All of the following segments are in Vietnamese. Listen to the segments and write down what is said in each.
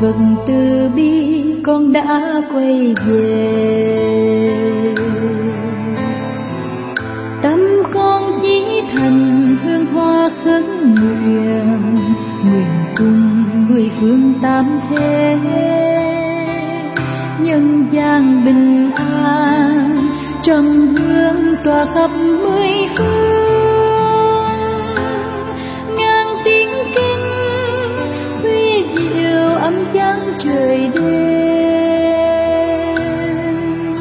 Phật từ bi con đã quay về. Tâm con chỉ thành hương hoa khấn nguyện, nguyện cùng mười phương tam thế, nhân gian bình an, trầm hương tỏa khắp mười phương. Ngàn tiếng kinh huy diệu âm vang trời đêm.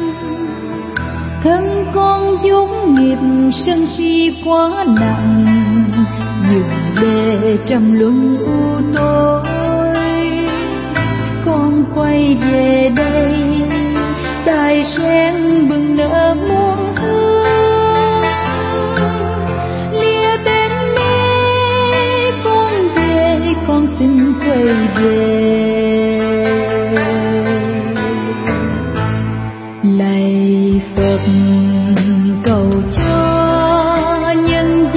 Thân con vốn nghiệp sân si quá nặng, dừng bề trầm luân u tối. Con quay về đây, đài sen bừng nở muôn hương. Lìa bên mê con về, con xin quay về. Lạy Phật cầu cho nhân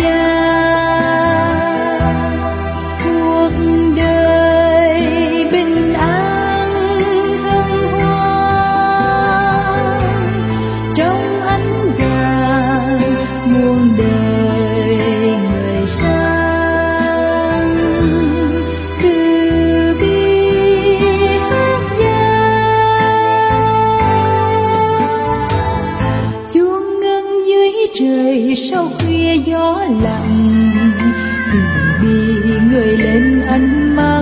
gian cuộc đời bình an hân hoan. Trong ánh vàng muôn đời người sang, từ bi hát vang. Chuông ngân dưới trời sau khuya gió lặng, từ bi người lên ánh mắt.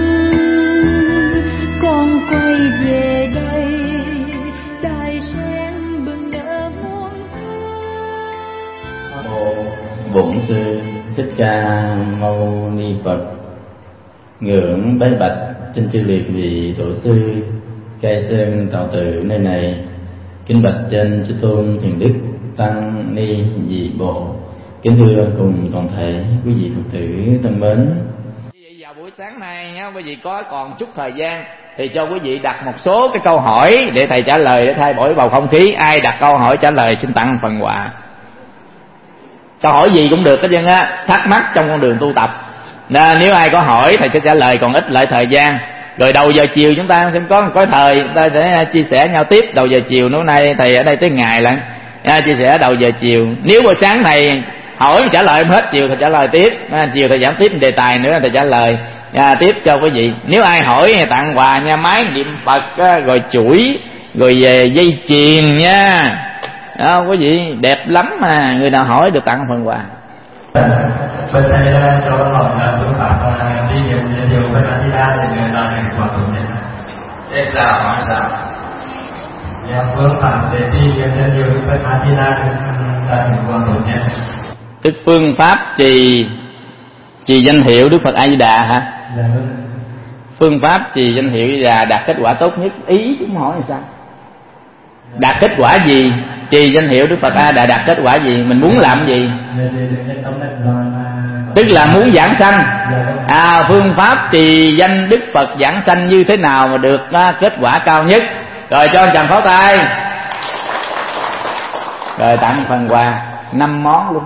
Con quay về đây, đài sen bừng nở muôn hương. Bổn Sư Thích Ca Mâu Ni Phật. Ngưỡng bái bạch trên chư liệt vị tổ sư Cai Sơn Tạo Tự nơi này. Kính bạch trên chư tôn thiền đức tăng ni dị bộ. Kính thưa cùng toàn thể quý vị Phật tử thân mến. Vào buổi sáng nay nhé, quý vị có còn chút thời gian thì cho quý vị đặt một số cái câu hỏi để thầy trả lời, để thay đổi bầu không khí. Ai đặt câu hỏi trả lời xin tặng phần quà. Câu hỏi gì cũng được hết trơn á, thắc mắc trong con đường tu tập. Nên nếu ai có hỏi thầy sẽ trả lời, còn ít lại thời gian. Rồi đầu giờ chiều chúng ta sẽ có thời chúng ta sẽ chia sẻ nhau tiếp. Đầu giờ chiều hôm nay thầy ở đây tới ngày lận, chia sẻ đầu giờ chiều. Nếu buổi sáng này hỏi trả lời hết, chiều thầy trả lời tiếp, chiều thầy giảng tiếp đề tài nữa thầy trả lời tiếp cho quý vị. Nếu ai hỏi tặng quà nha, máy niệm Phật rồi chuỗi, rồi về dây chuyền nha. Đó, quý vị đẹp lắm mà, người nào hỏi được tặng phần quà. Bên đây cho hỏi là phương pháp đi niệm giới thiệu với A Di Đà để người ta thành quả tốt nhất. Thế sao hỏi sao? Phương pháp để đi niệm giới thiệu với A Di Đà để thành quả tốt nhất. Tức phương pháp trì danh hiệu Đức Phật A Di Đà hả? Dạ. Phương pháp trì danh hiệu là đạt kết quả tốt nhất. Ý chúng hỏi là sao? Đạt kết quả gì? Trì danh hiệu Đức Phật A Di Đà đạt kết quả gì? Mình muốn làm gì? Tức là muốn giảng sanh. Phương pháp trì danh Đức Phật giảng sanh như thế nào mà được kết quả cao nhất? Rồi cho anh chàng pháo tay. Rồi tặng phần quà 5 món luôn.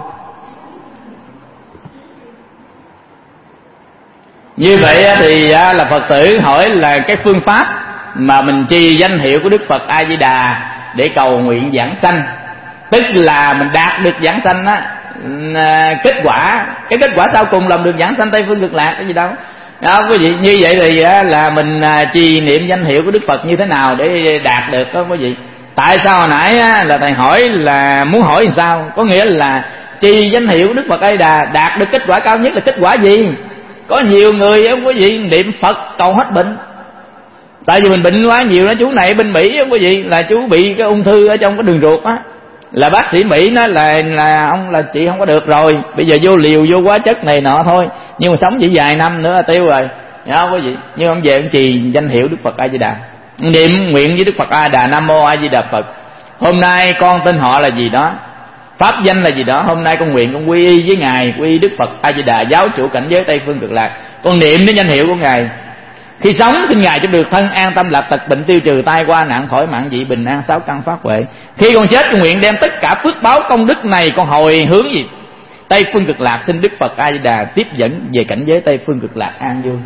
Như vậy thì là Phật tử hỏi là cái phương pháp mà mình trì danh hiệu của Đức Phật A Di Đà để cầu nguyện giảng sanh, tức là mình đạt được giảng sanh á, kết quả, cái kết quả sau cùng là được giảng sanh Tây Phương Cực Lạc, cái gì đâu đó quý vị. Như vậy thì là mình trì niệm danh hiệu của Đức Phật như thế nào để đạt được đó quý vị. Tại sao hồi nãy là thầy hỏi là muốn hỏi làm sao, có nghĩa là trì danh hiệu của Đức Phật A Di Đà đạt được kết quả cao nhất là kết quả gì? Có nhiều người quý vị niệm Phật cầu hết bệnh. Tại vì mình bệnh quá nhiều đó. Chú này bên Mỹ quý vị là chú bị cái ung thư ở trong cái đường ruột á, là bác sĩ Mỹ nói là ông là chị không có được rồi, bây giờ vô liều vô hóa chất này nọ thôi, nhưng mà sống chỉ vài năm nữa là tiêu rồi, hiểu không quý vị. Nhưng ông về ông trì danh hiệu Đức Phật A Di Đà, niệm nguyện với Đức Phật A Di Đà, Nam Mô A Di Đà Phật. Hôm nay con tên họ là gì đó, pháp danh là gì đó, hôm nay con nguyện con quy y với ngài, quy y Đức Phật A Di Đà, giáo chủ cảnh giới Tây Phương Cực Lạc, con niệm đến danh hiệu của ngài. Khi sống xin ngài cho được thân an tâm, lạc tật bệnh tiêu trừ, tai qua nạn khỏi, mạng dị bình an, sáu căn phát huệ. Khi con chết con nguyện đem tất cả phước báo công đức này con hồi hướng gì Tây Phương Cực Lạc, xin Đức Phật A Di Đà tiếp dẫn về cảnh giới Tây Phương Cực Lạc an vui.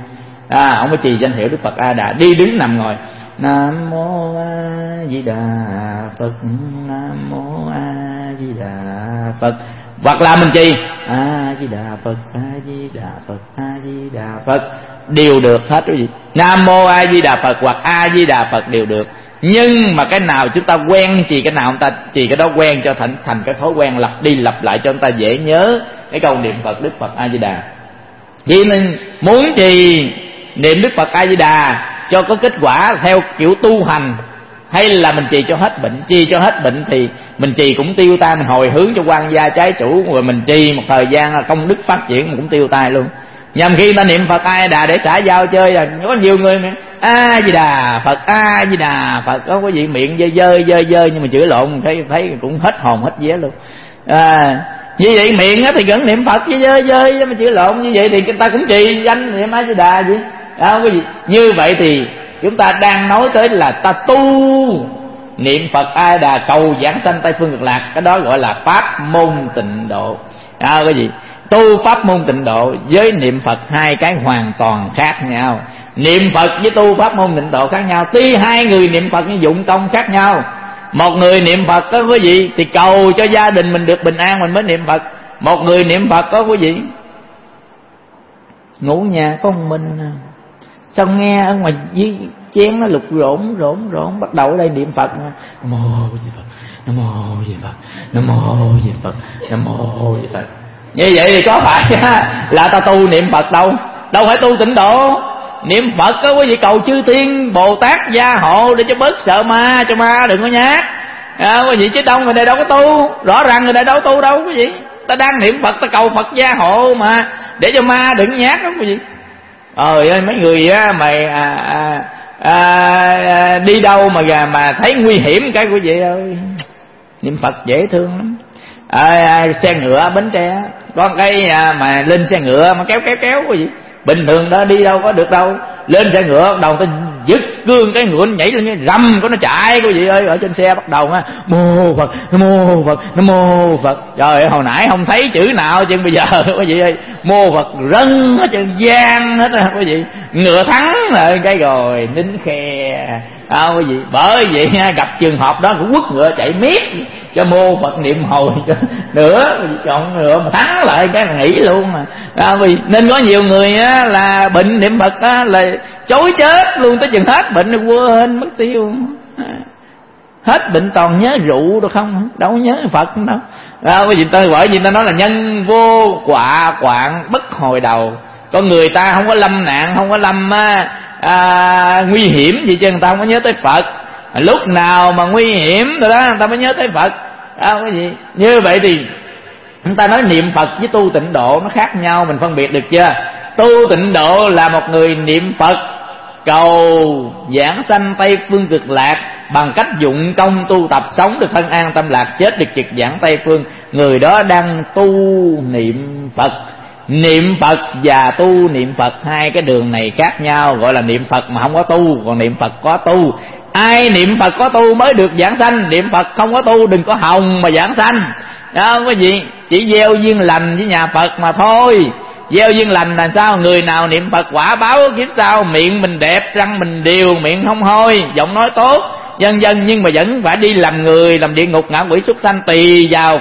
Ông mới trì danh hiệu Đức Phật A Đà, đi đứng nằm ngồi. Nam mô A Di Đà Phật, Nam mô A Di Đà Phật. Hoặc là mình trì A Di Đà Phật, A Di Đà Phật, A Di Đà Phật, đều được hết quý vị. Nam mô A Di Đà Phật hoặc A Di Đà Phật đều được. Nhưng mà cái nào chúng ta quen trì cái nào, chúng ta trì cái đó quen cho thành cái thói quen, lặp đi lặp lại cho chúng ta dễ nhớ cái câu niệm Phật Đức Phật A Di Đà. Vì mình muốn trì niệm Đức Phật A Di Đà cho có kết quả theo kiểu tu hành, hay là mình trì cho hết bệnh? Trì cho hết bệnh thì mình trì cũng tiêu tai, mình hồi hướng cho quan gia trái chủ, rồi mình trì một thời gian công đức phát triển mình cũng tiêu tai luôn. Nhằm khi ta niệm Phật A Di Đà để xả giao chơi, là có nhiều người A Di Đà Phật, A Di Đà Phật, có cái gì miệng dơi nhưng mà chửi lộn thấy cũng hết hồn hết vía luôn. Như vậy miệng thì vẫn niệm Phật với dơi mà chửi lộn, như vậy thì người ta cũng trì danh niệm A Di Đà gì đó, cái gì như vậy thì chúng ta đang nói tới là ta tu niệm Phật A Di Đà cầu giảng sanh Tây phương cực lạc. Cái đó gọi là pháp môn tịnh độ. Cái gì tu pháp môn tịnh độ với niệm Phật hai cái hoàn toàn khác nhau. Niệm Phật với tu pháp môn tịnh độ khác nhau. Tuy hai người niệm Phật nhưng dụng công khác nhau. Một người niệm Phật đó quý vị thì cầu cho gia đình mình được bình an mình mới niệm Phật. Một người niệm Phật đó quý vị ngủ nhà có một mình, xong nghe ở ngoài dưới chén nó lục rộn bắt đầu ở đây niệm Phật. Nam mô Di Phật, Nam mô Di Phật, Nam mô Di Phật, Nam mô Di Phật. Như vậy thì có phải là ta tu niệm Phật đâu? Đâu phải tu tịnh độ. Niệm Phật có quý vị cầu chư tiên Bồ Tát gia hộ để cho bớt sợ ma, cho ma đừng có nhát. Quý vị chứ đâu người đây đâu có tu, rõ ràng người đây đâu có tu đâu quý vị. Ta đang niệm Phật ta cầu Phật gia hộ mà để cho ma đừng nhát đó quý vị. Ơi mấy người á đi đâu mà thấy nguy hiểm cái quý vị ơi, niệm Phật dễ thương lắm. Xe ngựa Bến Tre có cái mà lên xe ngựa mà kéo quý vị, bình thường đó đi đâu có được đâu, lên xe ngựa bắt đầu ta dứt cương cái ngựa nhảy lên như rầm có nó chạy quý vị ơi. Ở trên xe bắt đầu mô Phật, Nam mô Phật, Nam mô Phật. Trời ơi hồi nãy không thấy chữ nào chứ bây giờ quý vị ơi mô Phật rân hết trơn gian hết á quý vị. Ngựa thắng lại cái rồi nín khe quý vị. Bởi vậy gặp trường hợp đó cũng quất ngựa chạy miết cho mô Phật niệm hồi cho nữa, chọn ngựa mà thắng lại cái là nghỉ luôn mà. Nên có nhiều người là bệnh niệm Phật là chối chết luôn, tới chừng hết bệnh quên mất tiêu. Hết bệnh toàn nhớ rượu được không, đâu nhớ Phật đâu. Bởi vì ta nói là nhân vô quả quạng bất hồi đầu. Con người ta không có lâm nạn, không có lâm nguy hiểm gì chứ người ta không có nhớ tới Phật. Lúc nào mà nguy hiểm rồi đó người ta mới nhớ tới Phật. Cái gì như vậy thì chúng ta nói niệm Phật với tu tịnh độ nó khác nhau, mình phân biệt được chưa? Tu tịnh độ là một người niệm Phật cầu giảng sanh Tây phương cực lạc bằng cách dụng công tu tập, sống được thân an tâm lạc, chết được trực giảng Tây phương. Người đó đang tu niệm Phật. Niệm Phật và tu niệm Phật hai cái đường này khác nhau, gọi là niệm Phật mà không có tu, còn niệm Phật có tu. Ai niệm Phật có tu mới được giảng sanh, niệm Phật không có tu đừng có hòng mà giảng sanh. Đó quý vị, chỉ gieo duyên lành với nhà Phật mà thôi. Gieo duyên lành là sao? Người nào niệm Phật quả báo kiếp sau, miệng mình đẹp, răng mình đều, miệng không hôi, giọng nói tốt, vân vân, nhưng mà vẫn phải đi làm người, làm địa ngục, ngạ quỷ, súc sanh, tùy vào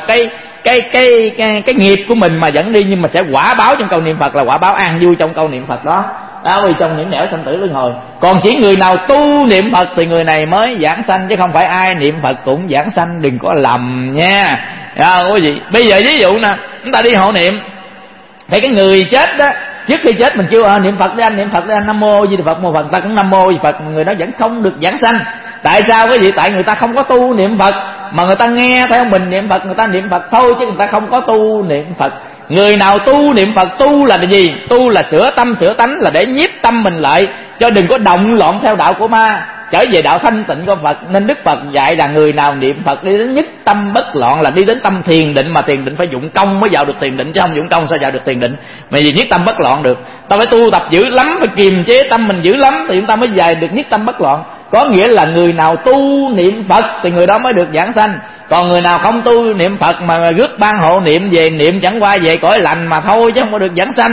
cái nghiệp của mình mà vẫn đi, nhưng mà sẽ quả báo trong câu niệm Phật là quả báo an vui trong câu niệm Phật đó. Vì trong những nẻo sanh tử luân hồi. Còn chỉ người nào tu niệm Phật thì người này mới giảng sanh, chứ không phải ai niệm Phật cũng giảng sanh, đừng có lầm nha. Quý vị, bây giờ ví dụ nè, chúng ta đi hộ niệm thì cái người chết đó, trước khi chết mình kêu niệm Phật đi anh, niệm Phật đi anh, Nam mô Di Đà Phật, mô Phật, ta cũng Nam mô Di Phật, mà người đó vẫn không được giảng sanh. Tại sao quý vị? Tại người ta không có tu niệm Phật, mà người ta nghe theo mình niệm Phật, người ta niệm Phật thôi chứ người ta không có tu niệm Phật. Người nào tu niệm Phật, tu là gì? Tu là sửa tâm sửa tánh, là để nhiếp tâm mình lại cho đừng có động loạn theo đạo của ma, trở về đạo thanh tịnh của Phật. Nên Đức Phật dạy là người nào niệm Phật đi đến nhất tâm bất loạn, là đi đến tâm thiền định, mà thiền định phải dụng công mới vào được thiền định, chứ không dụng công sao vào được thiền định. Mà vì nhất tâm bất loạn được, ta phải tu tập dữ lắm, phải kiềm chế tâm mình dữ lắm thì chúng ta mới về được nhất tâm bất loạn. Có nghĩa là người nào tu niệm Phật thì người đó mới được giảng sanh. Còn người nào không tu niệm Phật mà rước ban hộ niệm về, niệm chẳng qua về cõi lành mà thôi chứ không có được giảng sanh.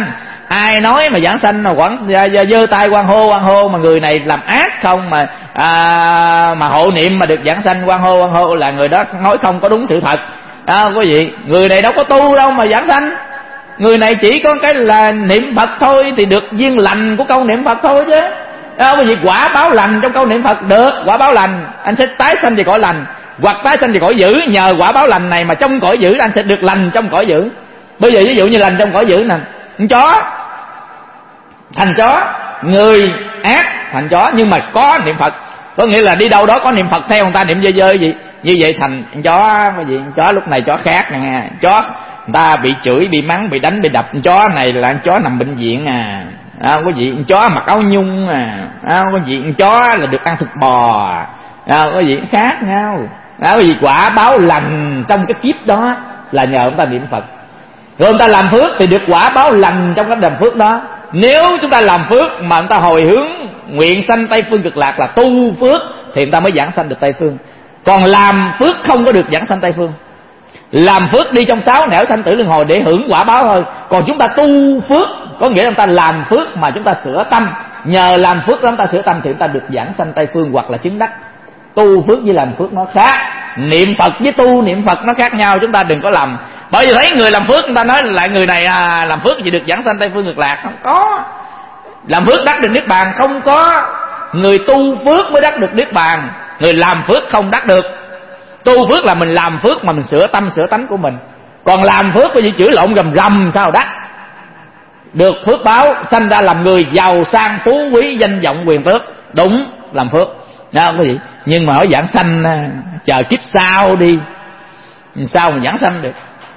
Ai nói mà giảng sanh mà quẳng giơ tay hoan hô mà người này làm ác không mà hộ niệm mà được giảng sanh hoan hô là người đó nói không có đúng sự thật. Quý vị, người này đâu có tu đâu mà giảng sanh. Người này chỉ có cái là niệm Phật thôi thì được duyên lành của câu niệm Phật thôi chứ. Quý vị, quả báo lành trong câu niệm Phật được quả báo lành, anh sẽ tái sanh về cõi lành, hoặc tái sanh về cõi dữ. Nhờ quả báo lành này mà trong cõi dữ anh sẽ được lành trong cõi dữ. Bây giờ ví dụ như lành trong cõi dữ nè, con chó thành chó, người ác thành chó, nhưng mà có niệm Phật, có nghĩa là đi đâu đó có niệm Phật theo người ta niệm dơ gì, như vậy thành chó. Cái gì chó lúc này chó khác nè nghe, chó người ta bị chửi, bị mắng, bị đánh, bị đập, chó này là chó nằm bệnh viện có gì chó mặc áo nhung có gì chó là được ăn thịt bò có gì khác nhau. Có gì quả báo lành trong cái kiếp đó là nhờ người ta niệm Phật, rồi người ta làm phước thì được quả báo lành trong cái làm phước đó. Nếu chúng ta làm phước mà người ta hồi hướng nguyện sanh Tây Phương Cực Lạc là tu phước thì người ta mới giảng sanh được Tây Phương. Còn làm phước không có được giảng sanh Tây Phương. Làm phước đi trong 6 nẻo sanh tử luân hồi để hưởng quả báo thôi. Còn chúng ta tu phước có nghĩa là chúng ta làm phước mà chúng ta sửa tâm, nhờ làm phước đó chúng ta sửa tâm thì chúng ta được giảng sanh Tây Phương hoặc là chứng đắc. Tu phước với làm phước nó khác, niệm Phật với tu niệm Phật nó khác nhau, chúng ta đừng có lầm. Bởi vì thấy người làm phước người ta nói lại người này làm phước chỉ được giảng sanh Tây Phương Cực Lạc. Không có. Làm phước đắc được niết bàn không có. Người tu phước mới đắc được niết bàn, người làm phước không đắc được. Tu phước là mình làm phước mà mình sửa tâm sửa tánh của mình. Còn làm phước có gì chửi lộn rầm sao đắc. Được phước báo sanh ra làm người giàu sang phú quý danh vọng quyền tước, đúng làm phước đó không có gì. Nhưng mà hỏi giảng sanh chờ kiếp sau đi, sao mà giảng sanh được.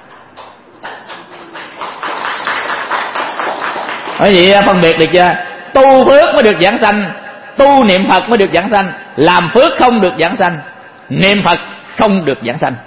Bởi vậy phân biệt được chưa? Tu phước mới được giảng sanh, tu niệm Phật mới được giảng sanh. Làm phước không được giảng sanh, niệm Phật không được giảng sanh.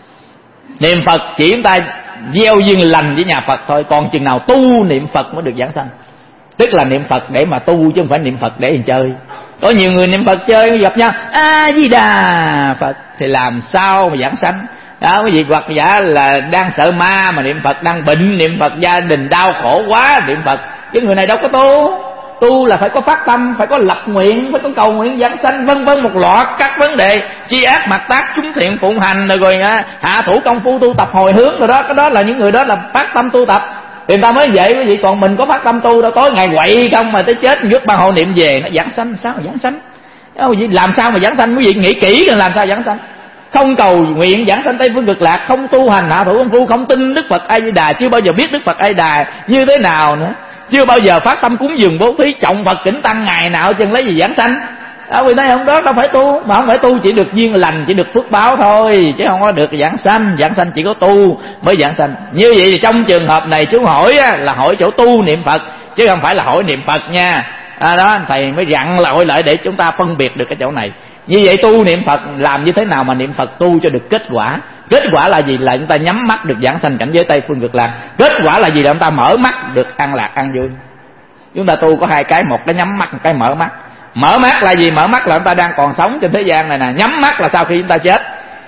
Niệm Phật chỉ chúng ta gieo duyên lành với nhà Phật thôi, còn chừng nào tu niệm Phật mới được giảng sanh. Tức là niệm Phật để mà tu chứ không phải niệm Phật để mình chơi. Có nhiều người niệm Phật chơi gặp nhau A Di Đà Phật thì làm sao mà giảng sanh. Cái gì hoặc giả là đang sợ ma mà niệm Phật, đang bệnh niệm Phật, gia đình đau khổ quá niệm Phật. Chứ người này đâu có tu. Tu là phải có phát tâm, phải có lập nguyện, phải có cầu nguyện giảng sanh, vân vân một loạt các vấn đề. Chi ác mặt tác, chúng thiện phụng hành, rồi hạ thủ công phu tu tập hồi hướng rồi đó. Cái đó là những người đó là phát tâm tu tập thì người ta mới vậy quý vị. Còn mình có phát tâm tu đâu, tối ngày quậy không mà tới chết rước ba hộ niệm về nó giảng sanh. Sao mà giảng sanh? Làm sao mà giảng sanh? Quý vị nghĩ kỹ rồi làm sao giảng sanh. Không cầu nguyện giảng sanh Tây Phương Cực Lạc, không tu hành hạ thủ công phu, không tin Đức Phật A Di Đà, chưa bao giờ biết Đức Phật A Di Đà như thế nào nữa, chưa bao giờ phát tâm cúng dường bố thí trọng Phật kính tăng ngày nào chừng lấy gì giảng sanh. Vì đây không đó đâu phải tu, mà không phải tu chỉ được duyên lành, chỉ được phước báo thôi, chứ không có được giảng sanh. Giảng sanh chỉ có tu mới giảng sanh. Như vậy thì trong trường hợp này chú hỏi là hỏi chỗ tu niệm Phật chứ không phải là hỏi niệm Phật nha. Đó thầy mới dặn là hỏi lại để chúng ta phân biệt được cái chỗ này. Như vậy tu niệm Phật làm như thế nào mà niệm Phật tu cho được kết quả? Kết quả là gì? Là chúng ta nhắm mắt được giảng sanh cảnh giới Tây Phương Cực Lạc. Kết quả là gì? Là chúng ta mở mắt được an lạc an vui. Chúng ta tu có hai cái, một cái nhắm mắt, một cái mở mắt. Mở mắt là gì? Mở mắt là chúng ta đang còn sống trên thế gian này nè. Nhắm mắt là sau khi chúng ta chết.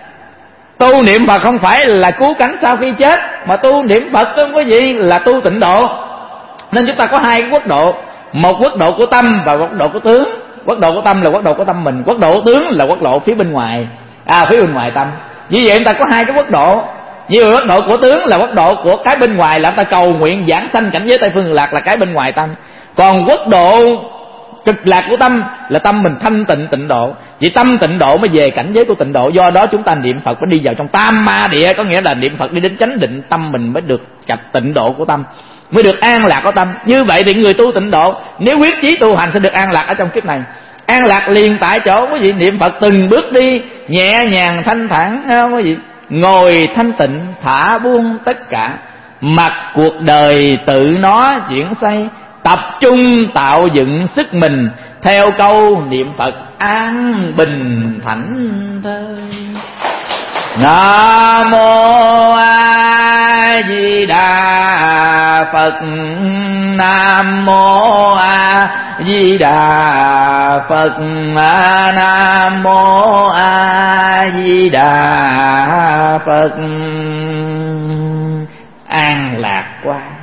Tu niệm Phật không phải là cứu cánh sau khi chết, mà tu niệm Phật không có gì là tu tịnh độ. Nên chúng ta có hai cái quốc độ, một quốc độ của tâm và quốc độ của tướng. Quốc độ của tâm là quốc độ của tâm mình, quốc độ của tướng là quốc độ phía bên ngoài, phía bên ngoài tâm. Vì vậy chúng ta có hai cái quốc độ. Như quốc độ của tướng là quốc độ của cái bên ngoài, là chúng ta cầu nguyện giảng sanh cảnh giới Tây Phương Cực Lạc là cái bên ngoài tâm. Còn quốc độ cực lạc của tâm là tâm mình thanh tịnh tịnh độ. Vì tâm tịnh độ mới về cảnh giới của tịnh độ. Do đó chúng ta niệm Phật mới đi vào trong tam ma địa, có nghĩa là niệm Phật đi đến chánh định, tâm mình mới được chập tịnh độ của tâm, mới được an lạc của tâm. Như vậy thì người tu tịnh độ nếu quyết chí tu hành sẽ được an lạc ở trong kiếp này. An lạc liền tại chỗ quý vị. Niệm Phật từng bước đi nhẹ nhàng thanh thản quý vị. Ngồi thanh tịnh thả buông tất cả, mặc cuộc đời tự nó chuyển xoay, tập trung tạo dựng sức mình theo câu niệm Phật an bình thảnh thơi. Nam mô A Di Đà Phật. Nam mô A Di Đà Phật. Nam mô A Di Đà Phật. An lạc quá,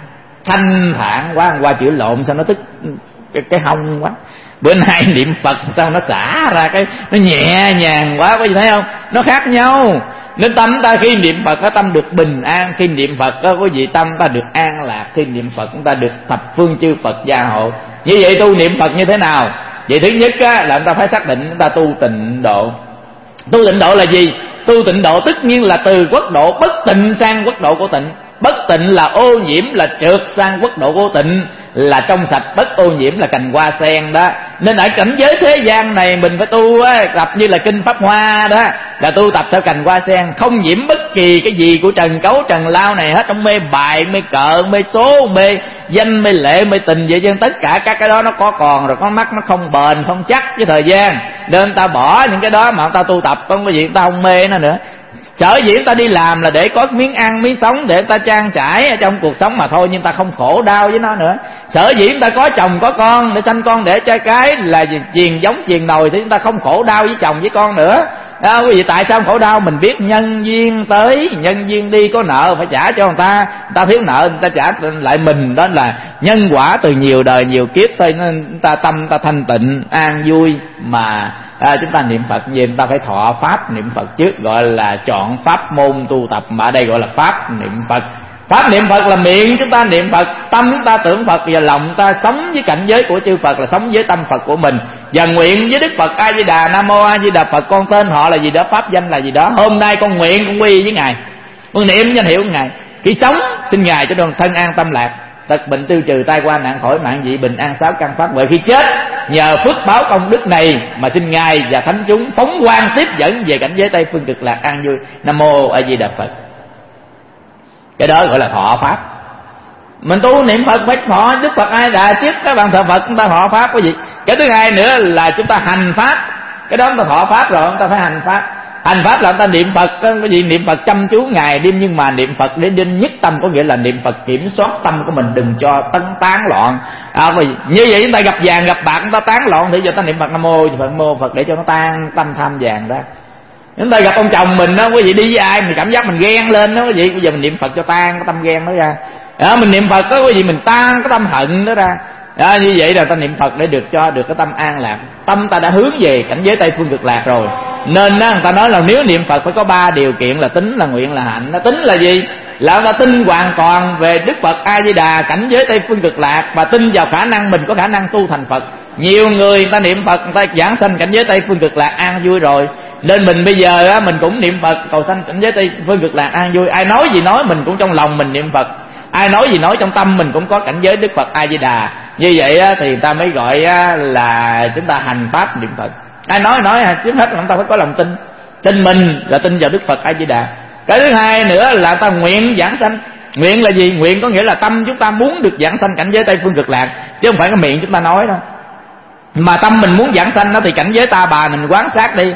thanh thản quá, qua chữ lộn sao nó tức cái hông quá. Bữa nay niệm Phật sao nó xả ra cái nó nhẹ nhàng quá, có gì thấy không? Nó khác nhau. Nên tâm ta khi niệm Phật, tâm được bình an. Khi niệm Phật có gì tâm ta được an lạc. Khi niệm Phật chúng ta được thập phương chư Phật gia hộ. Như vậy tu niệm Phật như thế nào? Vậy thứ nhất á, là chúng ta phải xác định chúng ta tu tịnh độ. Tu tịnh độ là gì? Tu tịnh độ tất nhiên là từ quốc độ bất tịnh sang quốc độ của tịnh. Bất tịnh là ô nhiễm, là trượt sang quốc độ vô tịnh là trong sạch, bất ô nhiễm là cành hoa sen đó. Nên ở cảnh giới thế gian này mình phải tu á, tập như là kinh Pháp Hoa đó, là tu tập theo cành hoa sen, không nhiễm bất kỳ cái gì của trần cấu trần lao này hết. Trong mê bài, mê cờ, mê số, mê danh, mê lệ, mê tình vậy chứ tất cả các cái đó nó có còn rồi, có mắt nó không bền không chắc với thời gian. Nên ta bỏ những cái đó mà ta tu tập, không có gì ta không mê nó nữa. Sở dĩ ta đi làm là để có miếng ăn miếng sống, để ta trang trải ở trong cuộc sống mà thôi, nhưng ta không khổ đau với nó nữa. Sở dĩ ta có chồng có con để sanh con để trai cái là truyền giống truyền nồi, thì chúng ta không khổ đau với chồng với con nữa. Quý vị tại sao không khổ đau? Mình biết nhân duyên tới, nhân duyên đi, có nợ phải trả cho người ta thiếu nợ người ta trả lại mình, đó là nhân quả từ nhiều đời nhiều kiếp thôi. Nên ta tâm ta thanh tịnh an vui mà chúng ta niệm Phật gì, chúng ta phải thọ pháp niệm Phật trước, gọi là chọn pháp môn tu tập, mà ở đây gọi là pháp niệm Phật. Pháp niệm Phật là miệng chúng ta niệm Phật, tâm chúng ta tưởng Phật, và lòng ta sống với cảnh giới của chư Phật, là sống với tâm Phật của mình, và nguyện với Đức Phật A Di Đà. Nam mô A Di Đà Phật, con tên họ là gì đó, pháp danh là gì đó. Hôm nay con nguyện con quy với Ngài, con niệm danh hiệu của Ngài. Khi sống xin Ngài cho đoàn thân an tâm lạc, tật bệnh tiêu trừ, tai qua nạn khỏi, mạng dị bình an, sáu căn pháp. Vậy khi chết nhờ phước báo công đức này mà xin Ngài và thánh chúng phóng quang tiếp dẫn về cảnh giới Tây phương cực lạc an vui. Nam mô A Di Đà Phật. Cái đó gọi là thọ pháp. Mình tu niệm Phật phải thọ Đức Phật A Di Đà trước, các bạn thờ Phật chúng ta thọ pháp cái gì. Cái thứ hai nữa là chúng ta hành pháp. Cái đó chúng ta thọ pháp rồi, chúng ta phải hành pháp. Hành pháp là chúng ta niệm Phật, cái gì niệm Phật chăm chú ngày đêm, nhưng mà niệm Phật để đến nhất tâm, có nghĩa là niệm Phật kiểm soát tâm của mình, đừng cho tán loạn. Như vậy chúng ta gặp vàng gặp bạc chúng ta tán loạn thì giờ ta niệm Phật Nam mô Phật, mô Phật để cho nó tan tâm tham vàng ra. Chúng ta gặp ông chồng mình đó, quý vị đi với ai mình cảm giác mình ghen lên đó quý vị, bây giờ mình niệm Phật cho tan cái tâm ghen đó ra. Mình niệm Phật đó quý vị, mình tan cái tâm hận đó ra. Như vậy là ta niệm Phật để được cho được cái tâm an lạc. Tâm ta đã hướng về cảnh giới Tây phương cực lạc rồi. Nên đó, người ta nói là nếu niệm Phật phải có 3 điều kiện là tín, là nguyện, là hạnh. Nó tín là gì? Là người ta tin hoàn toàn về Đức Phật A Di Đà, cảnh giới Tây phương cực lạc, và tin vào khả năng mình có khả năng tu thành Phật. Nhiều người ta niệm Phật, người ta giảng sanh cảnh giới Tây phương cực lạc an vui rồi. Nên mình bây giờ mình cũng niệm Phật cầu sanh cảnh giới Tây phương cực lạc an vui. Ai nói gì nói, mình cũng trong lòng mình niệm Phật. Ai nói gì nói, trong tâm mình cũng có cảnh giới Đức Phật A Di Đà. Như vậy thì người ta mới gọi là chúng ta hành pháp niệm Phật. Ai nói trước hết là chúng ta phải có lòng tin. Tin mình là tin vào Đức Phật A Di Đà. Cái thứ hai nữa là ta nguyện giảng sanh. Nguyện là gì? Nguyện có nghĩa là tâm chúng ta muốn được giảng sanh cảnh giới Tây phương cực lạc, chứ không phải cái miệng chúng ta nói đâu. Mà tâm mình muốn giảng sanh đó thì cảnh giới ta bà mình quán sát đi.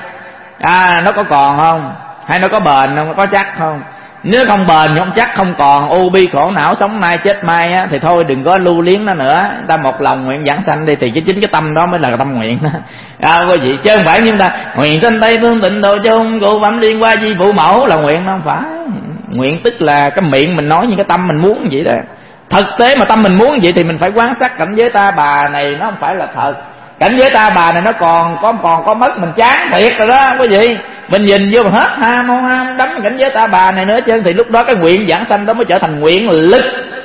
Nó có còn không? Hay nó có bền không? Có chắc không? Nếu không bền, không chắc, không còn, u bi khổ não, sống nay chết mai á, thì thôi đừng có lưu liếng nó nữa. Ta một lòng nguyện giảng sanh đi, thì chính cái tâm đó mới là tâm nguyện đó. Quý vị, chứ không phải như ta nguyện sanh Tây phương tịnh độ chung, cụ phẩm liên qua di phụ mẫu là nguyện, nó không phải. Nguyện tức là cái miệng mình nói, nhưng cái tâm mình muốn vậy đó. Thực tế mà tâm mình muốn vậy thì mình phải quán sát cảnh giới ta bà này nó không phải là thật. Cảnh giới ta bà này nó còn có mất, mình chán thiệt rồi đó quý vị. Mình nhìn vô mà hết ham đắm cảnh giới ta bà này nữa chứ, thì lúc đó cái nguyện giảng sanh đó mới trở thành nguyện lực.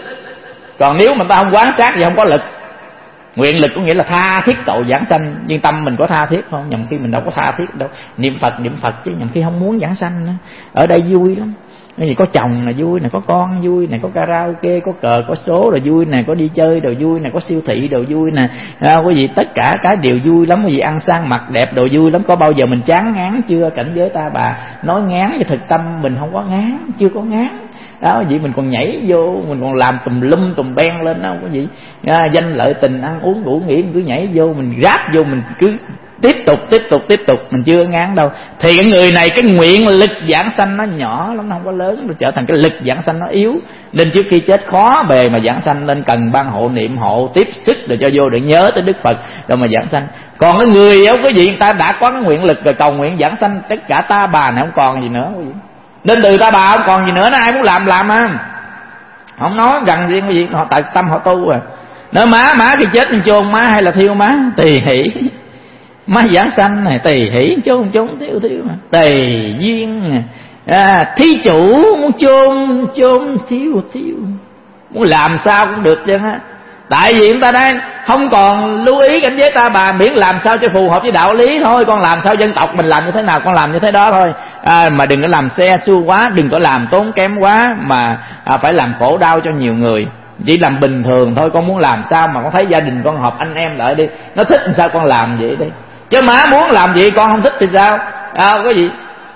Còn nếu mà ta không quán sát thì không có lực. Nguyện lực có nghĩa là tha thiết cầu giảng sanh, nhưng tâm mình có tha thiết không? Nhầm khi mình đâu có tha thiết đâu. Niệm Phật chứ nhầm khi không muốn giảng sanh nữa. Ở đây vui lắm. Cái gì có chồng là vui nè, có con vui nè, có karaoke, có cờ, có số rồi vui nè, có đi chơi đồ vui nè, có siêu thị đồ vui nè. Quý vị tất cả cái đều vui lắm, quý vị ăn sang mặc đẹp đồ vui lắm. Có bao giờ mình chán ngán chưa? Cảnh giới ta bà nói ngán, thì thực tâm mình không có ngán, chưa có ngán. Đó vậy mình còn nhảy vô, mình còn làm tùm lum tùm beng lên đó quý vị. Danh lợi tình ăn uống ngủ nghỉ mình cứ nhảy vô, mình ráp vô, mình cứ tiếp tục, mình chưa ngán đâu. Thì cái người này cái nguyện lực giảng sanh nó nhỏ lắm, nó không có lớn, nó trở thành cái lực giảng sanh nó yếu. Nên trước khi chết khó bề mà giảng sanh, nên cần ban hộ niệm hộ tiếp sức để cho vô để nhớ tới Đức Phật rồi mà giảng sanh. Còn cái người đâu quý vị, người ta đã có cái nguyện lực rồi cầu nguyện giảng sanh, tất cả ta bà này không còn gì nữa quý vị. Nên từ ta bà không còn gì nữa, nó ai muốn làm không nói gần gì cái gì, họ tại tâm họ tu à. Nói má thì chết thì chôn má hay là thiêu má? Tùy hỷ. Má giảng sanh này tùy hỷ, chôn thiêu mà. Tùy duyên. Thí chủ muốn chôn thiêu, muốn làm sao cũng được chứ á. Tại vì người ta đây không còn lưu ý cảnh giới ta bà, miễn làm sao cho phù hợp với đạo lý thôi. Con làm sao dân tộc mình làm như thế nào con làm như thế đó thôi. Mà đừng có làm xe xua quá, đừng có làm tốn kém quá mà phải làm khổ đau cho nhiều người. Chỉ làm bình thường thôi. Con muốn làm sao mà con thấy gia đình con họp anh em lại đi, nó thích làm sao con làm vậy đi. Chứ má muốn làm gì con không thích thì sao? Có gì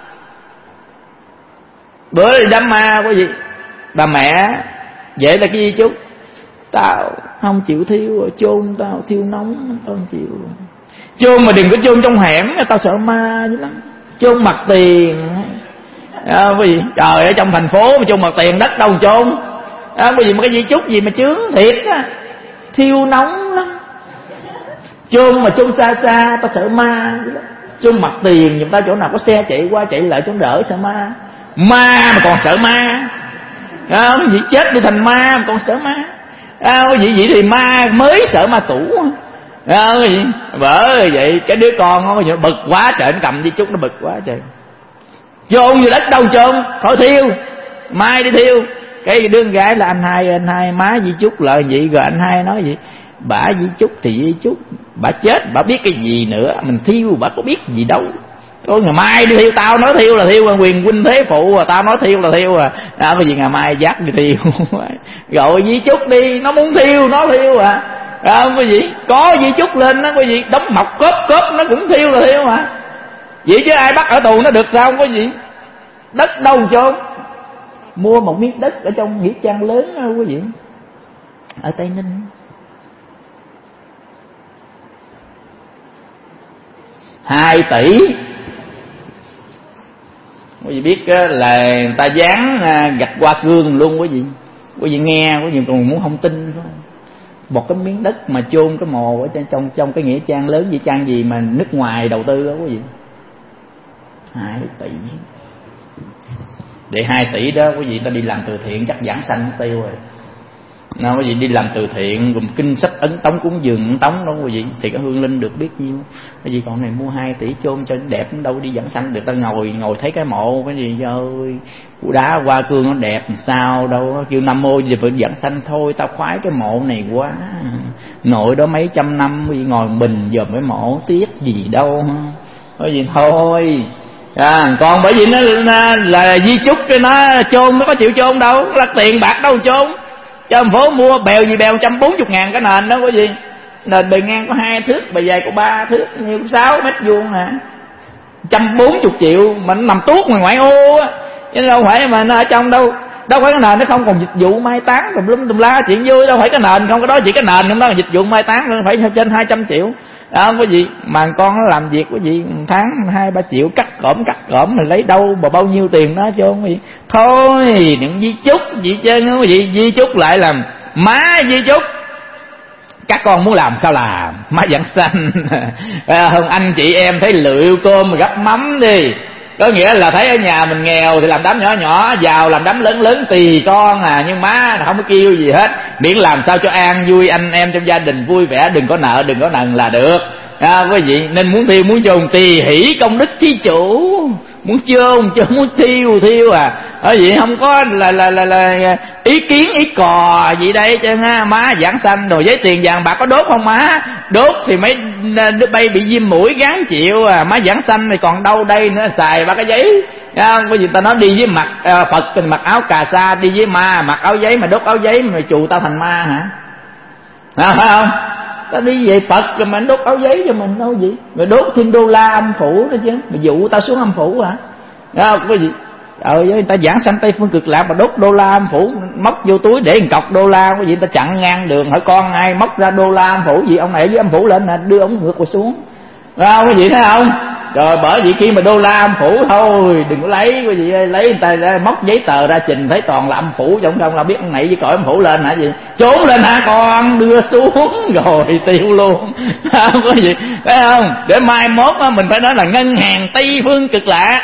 bữa đi đám ma có gì bà mẹ vậy là cái gì chú? Tao không chịu thiêu, chôn tao thiêu nóng, tao không chịu. Chôn mà đừng có chôn trong hẻm, tao sợ ma dữ lắm. Chôn mặt tiền. Cái gì trời, ở trong thành phố mà chôn mặt tiền đất đâu chôn. Cái gì mà cái di chúc gì mà chướng thiệt á, thiêu nóng lắm. Chôn mà chôn xa tao sợ ma dữ lắm. Chôn mặt tiền giùm tao, chỗ nào có xe chạy qua chạy lại chống đỡ, sợ ma. Ma mà còn sợ ma. Cái gì chết đi thành ma mà còn sợ ma. Cái gì vậy thì ma mới sợ ma cũ. Cái gì bởi vậy cái đứa con nó bực quá trời, nó cầm đi chút nó bực quá trời. Chôn vô đất đâu chôn, khỏi thiêu, mai đi thiêu. Cái đứa con gái là anh hai má di chúc lời vậy, rồi anh hai nói vậy. Bả di chúc thì di chúc, bả chết bả biết cái gì nữa, mình thiêu bả có biết gì đâu. Thôi ngày mai đi thiêu, tao nói thiêu là thiêu, quyền huynh thế phụ tao nói thiêu là thiêu cái gì ngày mai dắt đi thiêu. Gọi di chúc đi, nó muốn thiêu nó thiêu cái gì có di chúc lên nó cái gì đóng mọc cốp nó cũng thiêu là thiêu vậy chứ ai bắt ở tù nó được sao? Không có gì đất đâu chôn. Mua một miếng đất ở trong nghĩa trang lớn quý vị, ở Tây Ninh. $2 tỷ. Quý vị biết là người ta dán gạch hoa cương luôn quý vị nghe quý vị còn muốn không tin thôi. Một cái miếng đất mà chôn cái mồ ở trong cái nghĩa trang lớn, nghĩa trang gì mà nước ngoài đầu tư đó quý vị. 2 tỷ. Để 2 tỷ đó quý vị ta đi làm từ thiện chắc giảng sanh tiêu rồi. Nào quý vị đi làm từ thiện gồm kinh sách ấn tống cúng dường ấn tống đó quý vị thì cái hương linh được biết nhiêu. Cái gì còn này mua 2 tỷ chôn cho đẹp đâu đi giảng sanh được. Ta ngồi thấy cái mộ cái gì ơi, củ đá hoa cương nó đẹp sao đâu, nó kêu nam mô gì phải giảng sanh thôi. Tao khoái cái mộ này quá, nội đó mấy trăm năm quý vị ngồi bình dòm cái mộ tiếc gì đâu. Cái gì thôi. Còn bởi vì nó là di chúc cho nó chôn, nó có chịu chôn đâu, là tiền bạc đâu chôn. Cho thành phố mua bèo gì bèo 140.000 cái nền đó có gì. Nền bề ngang có 2 thước, bề dài có 3 thước, nhiêu 6 mét vuông 140 triệu mà nó nằm tuốt ngoài ngoại ô á, chứ đâu phải mà nó ở trong đâu. Đâu phải cái nền nó không còn dịch vụ mai táng tùm la chuyện vui, đâu phải cái nền không có đó, chỉ cái nền không đó là dịch vụ mai táng nó phải trên 200 triệu. Không có gì mà con nó làm việc có gì tháng 2-3 triệu cắt cỡm rồi lấy đâu mà bao nhiêu tiền đó cho không gì. Thôi đừng di chúc gì chứ không gì, di chúc lại làm má di chúc. Các con muốn làm sao làm, má giảng sanh. Không anh chị em thấy lựu cơm mà gắp mắm đi. Có nghĩa là thấy ở nhà mình nghèo thì làm đám nhỏ, giàu làm đám lớn tùy con nhưng má không có kêu gì hết, miễn làm sao cho an vui anh em trong gia đình vui vẻ, đừng có nợ đừng có nần là được. Quý vị nên muốn thiêu muốn chôn tùy hỷ công đức thí chủ, muốn chôn muốn thiêu ở vậy không có là ý kiến ý cò gì đây chứ má giảng sanh. Rồi giấy tiền vàng bạc có đốt không má? Đốt thì mấy đứa bay bị viêm mũi gán chịu má giảng sanh thì còn đâu đây nữa, xài ba cái giấy. Có gì ta nói đi với mặt Phật thì mặc áo cà sa, đi với ma mặc áo giấy mà đốt áo giấy mà chù tao thành ma hả? Phải không? Ta đi về Phật rồi mà đốt áo giấy cho mình đâu gì, rồi đốt thêm đô la âm phủ nữa chứ, mà dụ tao xuống âm phủ hả? Có gì người ta giảng sanh Tây Phương Cực Lạc mà đốt đô la âm phủ, móc vô túi để một cọc đô la, có gì ta chặn ngang đường hỏi con ai móc ra đô la âm phủ gì, ông này ở dưới âm phủ lên nè đưa ông ngược rồi xuống. Cái gì thấy không? Rồi bởi vì khi mà đô la âm phủ thôi đừng có lấy, cái gì lấy người ta ra, móc giấy tờ ra trình thấy toàn là âm phủ, chứ không là biết ông này với cõi âm phủ lên hả gì, trốn lên hả con, đưa xuống rồi tiêu luôn. Có gì thấy không? Để mai mốt mình phải nói là ngân hàng Tây Phương Cực Lạc.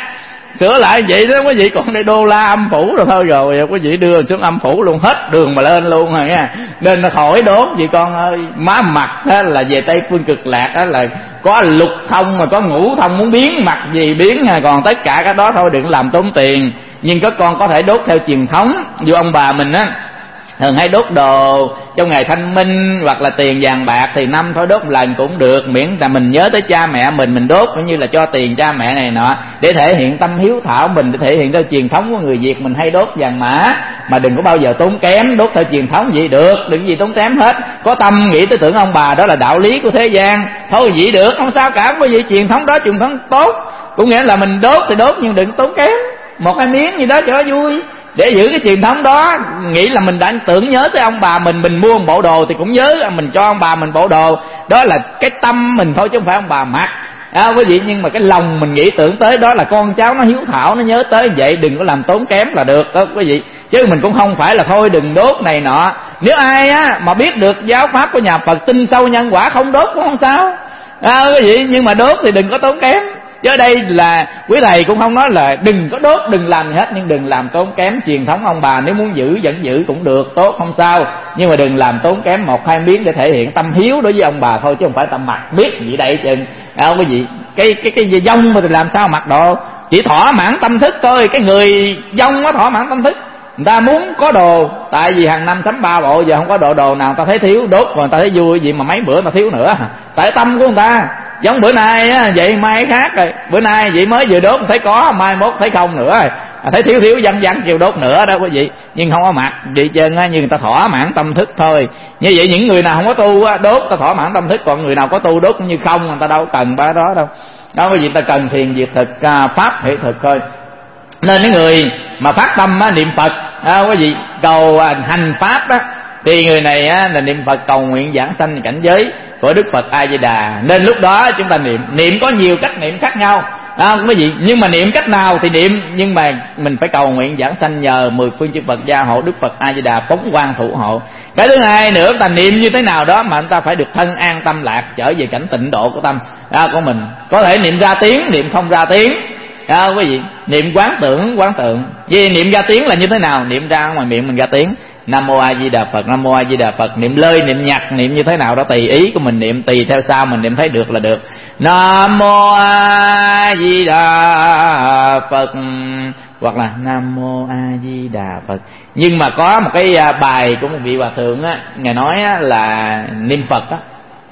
sửa lại vậy đó quý vị. Còn đây đô la âm phủ rồi thôi, rồi quý vị đưa xuống âm phủ luôn, hết đường mà lên luôn rồi nha. Nên nó khỏi đốt vậy con ơi. Má mặt đó là về Tây Phương Cực Lạc đó là có lục thông mà có ngũ thông, muốn biến mặt gì biến, còn tất cả cái đó thôi đừng làm tốn tiền. Nhưng các con có thể đốt theo truyền thống. Như ông bà mình á thường hay đốt đồ trong ngày Thanh Minh hoặc là tiền vàng bạc thì năm thôi đốt một lần cũng được, miễn là mình nhớ tới cha mẹ mình đốt cũng như là cho tiền cha mẹ này nọ, để thể hiện tâm hiếu thảo mình, để thể hiện theo truyền thống của người Việt mình hay đốt vàng mã. Mà đừng có bao giờ tốn kém, đốt theo truyền thống vậy được, đừng gì tốn kém hết. Có tâm nghĩ tới tưởng ông bà đó là đạo lý của thế gian thôi vậy được, không sao cả. Bởi vì truyền thống đó truyền thống tốt, cũng nghĩa là mình đốt thì đốt nhưng đừng tốn kém, một hai miếng gì đó cho vui, để giữ cái truyền thống đó. Nghĩ là mình đã tưởng nhớ tới ông bà mình mua một bộ đồ thì cũng nhớ mình cho ông bà mình bộ đồ, đó là cái tâm mình thôi chứ không phải ông bà mặc quý vị. Nhưng mà cái lòng mình nghĩ tưởng tới đó là con cháu nó hiếu thảo, nó nhớ tới vậy, đừng có làm tốn kém là được đó quý vị. Chứ mình cũng không phải là thôi đừng đốt này nọ. Nếu ai á mà biết được giáo pháp của nhà Phật, tin sâu nhân quả, không đốt cũng không sao quý vị. Nhưng mà đốt thì đừng có tốn kém. Chứ ở đây là quý thầy cũng không nói là đừng có đốt, đừng làm gì hết, nhưng đừng làm tốn kém truyền thống ông bà. Nếu muốn giữ vẫn giữ cũng được, tốt không sao, nhưng mà đừng làm tốn kém một hai miếng để thể hiện tâm hiếu đối với ông bà thôi, chứ không phải tâm mặc biết gì đây chừng quý vị. Cái dông mà thì làm sao mặc đồ, chỉ thỏa mãn tâm thức thôi. Cái người dông nó thỏa mãn tâm thức, người ta muốn có đồ, tại vì hàng năm sắm 3 bộ, giờ không có đồ nào người ta thấy thiếu, đốt rồi người ta thấy vui gì mà mấy bữa người ta thiếu nữa, tại tâm của người ta. Giống bữa nay á vậy mai khác rồi, bữa nay vậy mới vừa đốt thấy có, mai mốt thấy không nữa rồi, thấy thiếu văng kêu đốt nữa đó quý vị. Nhưng không có mặc đi chân á, như người ta thỏa mãn tâm thức thôi. Như vậy những người nào không có tu á, đốt ta thỏa mãn tâm thức, còn người nào có tu đốt cũng như không, người ta đâu cần ba đó đâu. Đó quý vị, ta cần thiền diệt thực, pháp hệ thực thôi. Nên những người mà phát tâm á, niệm Phật quý vị, cầu hành pháp á, thì người này á, là niệm Phật cầu nguyện giảng sanh cảnh giới của Đức Phật A Di Đà. Nên lúc đó chúng ta niệm có nhiều cách niệm khác nhau quý vị. Nhưng mà niệm cách nào thì niệm, nhưng mà mình phải cầu nguyện giảng sanh nhờ 10 phương chư Phật gia hộ, Đức Phật A Di Đà phóng quang thủ hộ. Cái thứ hai nữa, ta niệm như thế nào đó mà chúng ta phải được thân an tâm lạc, trở về cảnh tịnh độ của tâm của mình. Có thể niệm ra tiếng, niệm không ra tiếng quý vị. Niệm quán tưởng. Vì niệm ra tiếng là như thế nào? Niệm ra ngoài miệng mình ra tiếng, Nam Mô A Di Đà Phật, Nam Mô A Di Đà Phật. Niệm lơi, niệm nhạc, niệm như thế nào đó tùy ý của mình niệm, tùy theo sao mình niệm thấy được là được. Nam Mô A Di Đà Phật, hoặc là Nam Mô A Di Đà Phật. Nhưng mà có một cái bài của một vị hòa thượng á, ngài nói á, là niệm Phật á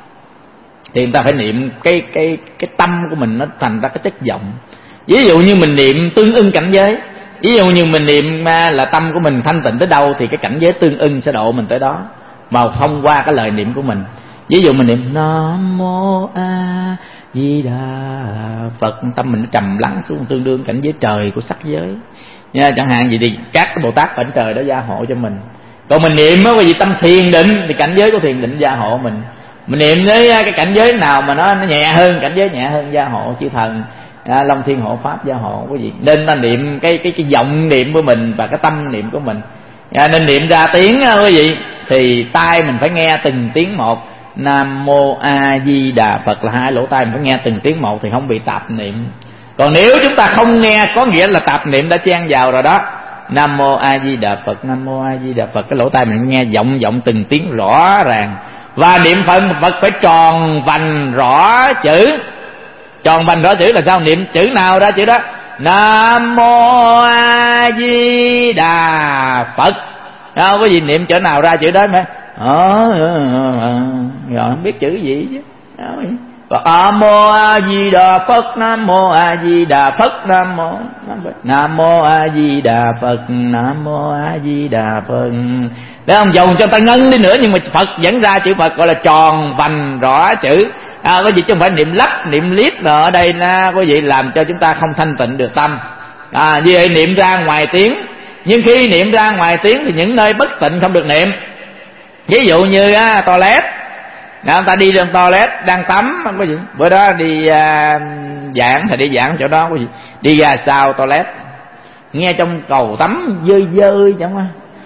thì người ta phải niệm cái tâm của mình nó thành ra cái chất vọng. Ví dụ như mình niệm tương ưng cảnh giới, ví dụ như mình niệm là tâm của mình thanh tịnh tới đâu thì cái cảnh giới tương ưng sẽ độ mình tới đó, mà thông qua cái lời niệm của mình. Ví dụ mình niệm Nam Mô A Di Đà Phật, tâm mình nó trầm lắng xuống tương đương cảnh giới trời của sắc giới nha, chẳng hạn gì thì các cái Bồ Tát cảnh trời đó gia hộ cho mình. Còn mình niệm á vì tâm thiền định thì cảnh giới của thiền định gia hộ mình. Mình niệm với cái cảnh giới nào mà nó nhẹ hơn, cảnh giới nhẹ hơn gia hộ chư thần Long Thiên hộ pháp gia hộ quý vị. Nên ta niệm cái giọng niệm của mình và cái tâm niệm của mình. Nên niệm ra tiếng quý vị thì tai mình phải nghe từng tiếng một. Nam Mô A Di Đà Phật là hai lỗ tai mình phải nghe từng tiếng một thì không bị tạp niệm. Còn nếu chúng ta không nghe có nghĩa là tạp niệm đã chen vào rồi đó. Nam Mô A Di Đà Phật, Nam Mô A Di Đà Phật, cái lỗ tai mình nghe giọng từng tiếng rõ ràng. Và niệm Phật phải tròn vành rõ chữ. Tròn vành rõ chữ là sao? Niệm chữ nào ra chữ đó. Nam Mô A Di Đà Phật. Có gì niệm chữ nào ra chữ đó mà rồi không biết chữ gì chứ. Nam Mô A Di Đà Phật, Nam Mô A Di Đà Phật, Nam Mô A Di Đà Phật, Nam Mô A Di Đà Phật. Để ông dầu cho ta ngân đi nữa nhưng mà Phật vẫn ra chữ Phật, gọi là tròn vành rõ chữ. Có gì chứ không phải niệm lắp, niệm liếc rồi ở đây có gì làm cho chúng ta không thanh tịnh được tâm. Như vậy niệm ra ngoài tiếng. Nhưng khi niệm ra ngoài tiếng thì những nơi bất tịnh không được niệm. Ví dụ như toilet, người ta đi lên toilet đang tắm, không có gì. Bữa đó đi giảng, thầy đi giảng chỗ đó có gì, đi ra sau toilet nghe trong cầu tắm dơi dơi chẳng qua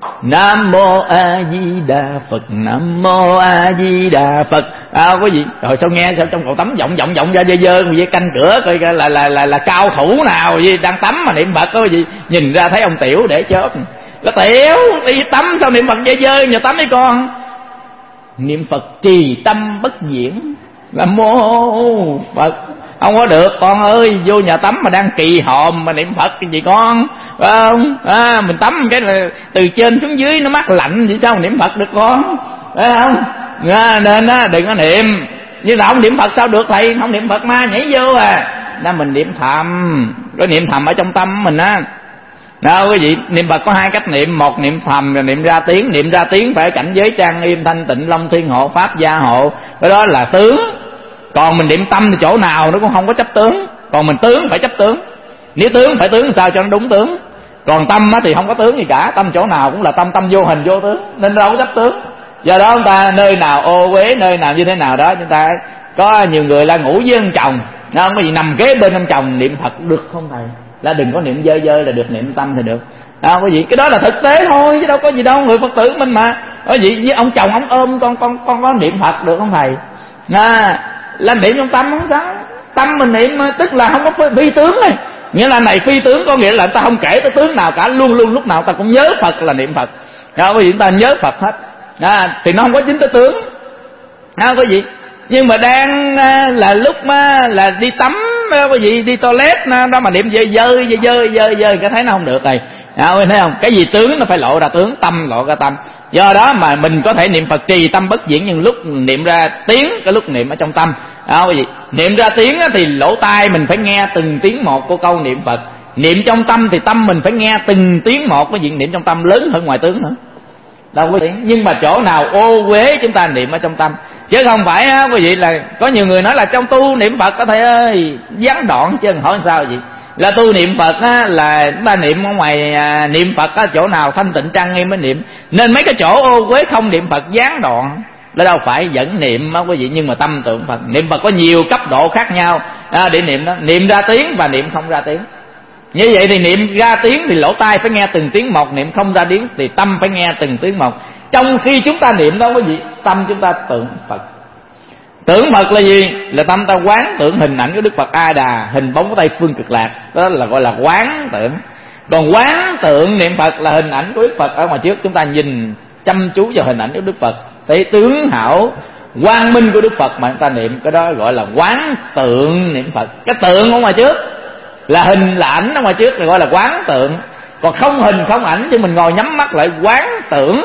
Nam mô A Di Đà Phật, Nam mô A Di Đà Phật. Có gì rồi sao nghe sao trong cầu tắm vọng ra dơ với canh cửa coi là cao thủ nào gì đang tắm mà niệm Phật có gì, nhìn ra thấy ông Tiểu để chớp. Là Tiểu đi tắm sao niệm Phật dơ nhờ tắm đi con. Niệm Phật trì tâm bất diễn. Nam mô Phật. Không có được con ơi, vô nhà tắm mà đang kỳ hòm mà niệm Phật cái gì con, phải không? Mình tắm cái là từ trên xuống dưới nó mát lạnh vậy sao mà niệm Phật được con, phải không? Nên đừng có niệm, nhưng là không niệm Phật sao được thầy, không niệm Phật ma nhảy vô nên mình niệm thầm, rồi niệm thầm ở trong tâm mình Đâu quý vị, niệm Phật có hai cách niệm, một niệm thầm và niệm ra tiếng. Niệm ra tiếng phải cảnh giới trang nghiêm thanh tịnh, long thiên hộ, pháp gia hộ, cái đó là tướng. Còn mình niệm tâm thì chỗ nào nó cũng không có chấp tướng. Còn mình tướng phải chấp tướng. Nếu tướng phải tướng sao cho nó đúng tướng. Còn tâm thì không có tướng gì cả. Tâm chỗ nào cũng là tâm, tâm vô hình vô tướng, nên đâu có chấp tướng. Do đó chúng ta nơi nào ô uế, nơi nào như thế nào đó, chúng ta có nhiều người là ngủ với ông chồng, nó không có gì nằm kế bên ông chồng niệm Phật được không thầy? Là đừng có niệm dơ là được, niệm tâm thì được. Có gì cái đó là thực tế thôi chứ đâu có gì đâu, người Phật tử mình mà. Có gì với ông chồng ông ôm con có niệm Phật được không thầy? Là niệm trong tâm không sao. Tâm mình niệm tức là không có phi tướng này. Nghĩa là này phi tướng có nghĩa là người ta không kể tới tướng nào cả, luôn luôn lúc nào người ta cũng nhớ Phật là niệm Phật. Có gì người ta nhớ Phật hết. Thì nó không có dính tới tướng. Có gì. Nhưng mà đang là lúc là đi tắm, có gì đi toilet đó mà niệm dơ cái thấy nó không được thầy. Thấy không? Cái gì tướng nó phải lộ ra tướng, tâm lộ ra tâm. Do đó mà mình có thể niệm Phật trì tâm bất diễn, nhưng lúc niệm ra tiếng, cái lúc niệm ở trong tâm. Cái gì? Niệm ra tiếng thì lỗ tai mình phải nghe từng tiếng một của câu niệm Phật. Niệm trong tâm thì tâm mình phải nghe từng tiếng một, cái chuyện niệm trong tâm lớn hơn ngoài tướng nữa. Đâu có tiếng. Nhưng mà chỗ nào ô uế chúng ta niệm ở trong tâm, chứ không phải quý vị là có nhiều người nói là trong tu niệm Phật có thể ơi gián đoạn, chứ hỏi sao vậy? Là tu niệm Phật là chúng ta niệm ở ngoài, niệm Phật chỗ nào thanh tịnh trang nghiêm mới niệm. Nên mấy cái chỗ ô uế không niệm Phật gián đoạn là đâu phải vẫn niệm quý vị, nhưng mà tâm tượng Phật. Niệm Phật có nhiều cấp độ khác nhau để niệm đó. Niệm ra tiếng và niệm không ra tiếng. Như vậy thì niệm ra tiếng thì lỗ tai phải nghe từng tiếng một, niệm không ra tiếng thì tâm phải nghe từng tiếng một. Trong khi chúng ta niệm đó quý vị, tâm chúng ta tưởng Phật. Tưởng Phật là gì? Là tâm ta quán tưởng hình ảnh của Đức Phật A Đà, hình bóng của Tây Phương Cực Lạc. Đó là gọi là quán tưởng. Còn quán tưởng niệm Phật là hình ảnh của Đức Phật ở ngoài trước, chúng ta nhìn chăm chú vào hình ảnh của Đức Phật, thấy tướng hảo quang minh của Đức Phật mà chúng ta niệm, cái đó gọi là quán tượng niệm Phật. Cái tượng ở ngoài trước là hình là ảnh ở ngoài trước là gọi là quán tượng. Còn không hình không ảnh chứ mình ngồi nhắm mắt lại quán tưởng.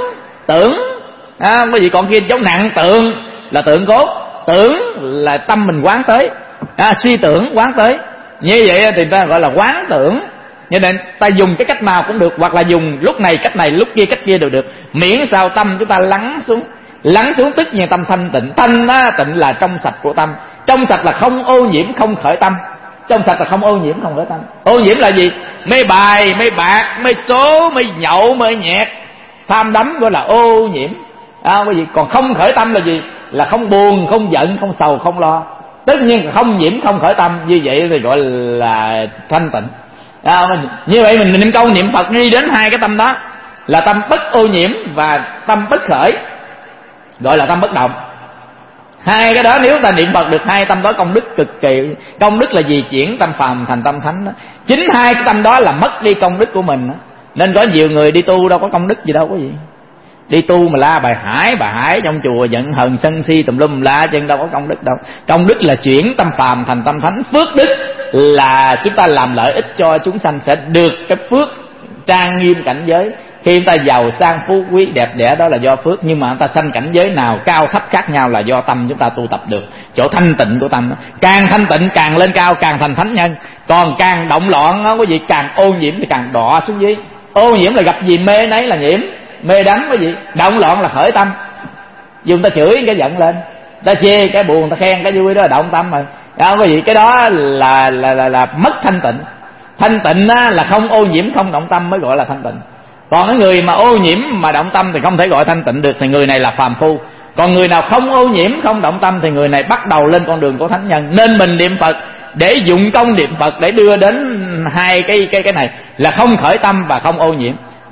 Cái gì còn kia giống nặng tượng là tượng cốt, tưởng là tâm mình quán tới, suy tưởng quán tới. Như vậy thì ta gọi là quán tưởng. Cho nên ta dùng cái cách nào cũng được, hoặc là dùng lúc này cách này, lúc kia cách kia đều được, miễn sao tâm chúng ta lắng xuống tức như tâm thanh tịnh. Thanh tịnh là trong sạch của tâm. Trong sạch là không ô nhiễm, không khởi tâm. Trong sạch là không ô nhiễm, không khởi tâm. Ô nhiễm là gì? Mê bài, mê bạc, mê số, mê nhậu, mê nhẹt, tham đắm gọi là ô nhiễm. Cái gì? Còn không khởi tâm là gì? Là không buồn, không giận, không sầu, không lo. Tất nhiên không nhiễm, không khởi tâm, như vậy thì gọi là thanh tịnh. Như vậy mình niệm câu niệm Phật đi đến hai cái tâm đó là tâm bất ô nhiễm và tâm bất khởi, gọi là tâm bất động. Hai cái đó nếu ta niệm Phật được hai tâm đó, công đức cực kỳ. Công đức là gì? Chuyển tâm phàm thành tâm thánh đó. Chính hai cái tâm đó là mất đi công đức của mình đó. Nên có nhiều người đi tu đâu có công đức gì đâu có gì. Đi tu mà la bài hải trong chùa giận hờn sân si tùm lum la, chứ đâu có công đức đâu. Công đức là chuyển tâm phàm thành tâm thánh. Phước đức là chúng ta làm lợi ích cho chúng sanh sẽ được cái phước trang nghiêm cảnh giới. Khi chúng ta giàu sang phú quý đẹp đẽ đó là do phước, nhưng mà chúng ta sanh cảnh giới nào cao thấp khác nhau là do tâm chúng ta tu tập được. Chỗ thanh tịnh của tâm đó. Càng thanh tịnh càng lên cao, càng thành thánh nhân. Còn càng động loạn đó, quý vị, càng ô nhiễm thì càng đọa xuống dưới. Ô nhiễm là gặp gì mê nấy là nhiễm, mê đắm quý vị. Động loạn là khởi tâm. Dùng ta chửi cái giận lên, ta chê cái buồn, ta khen cái vui, đó là động tâm rồi. Quý vị, cái đó là mất thanh tịnh. Thanh tịnh là không ô nhiễm, không động tâm mới gọi là thanh tịnh. Còn cái người mà ô nhiễm mà động tâm thì không thể gọi thanh tịnh được, thì người này là phàm phu. Còn người nào không ô nhiễm, không động tâm thì người này bắt đầu lên con đường của thánh nhân. Nên mình niệm Phật để dụng công niệm Phật để đưa đến hai cái này là không khởi tâm và không ô nhiễm.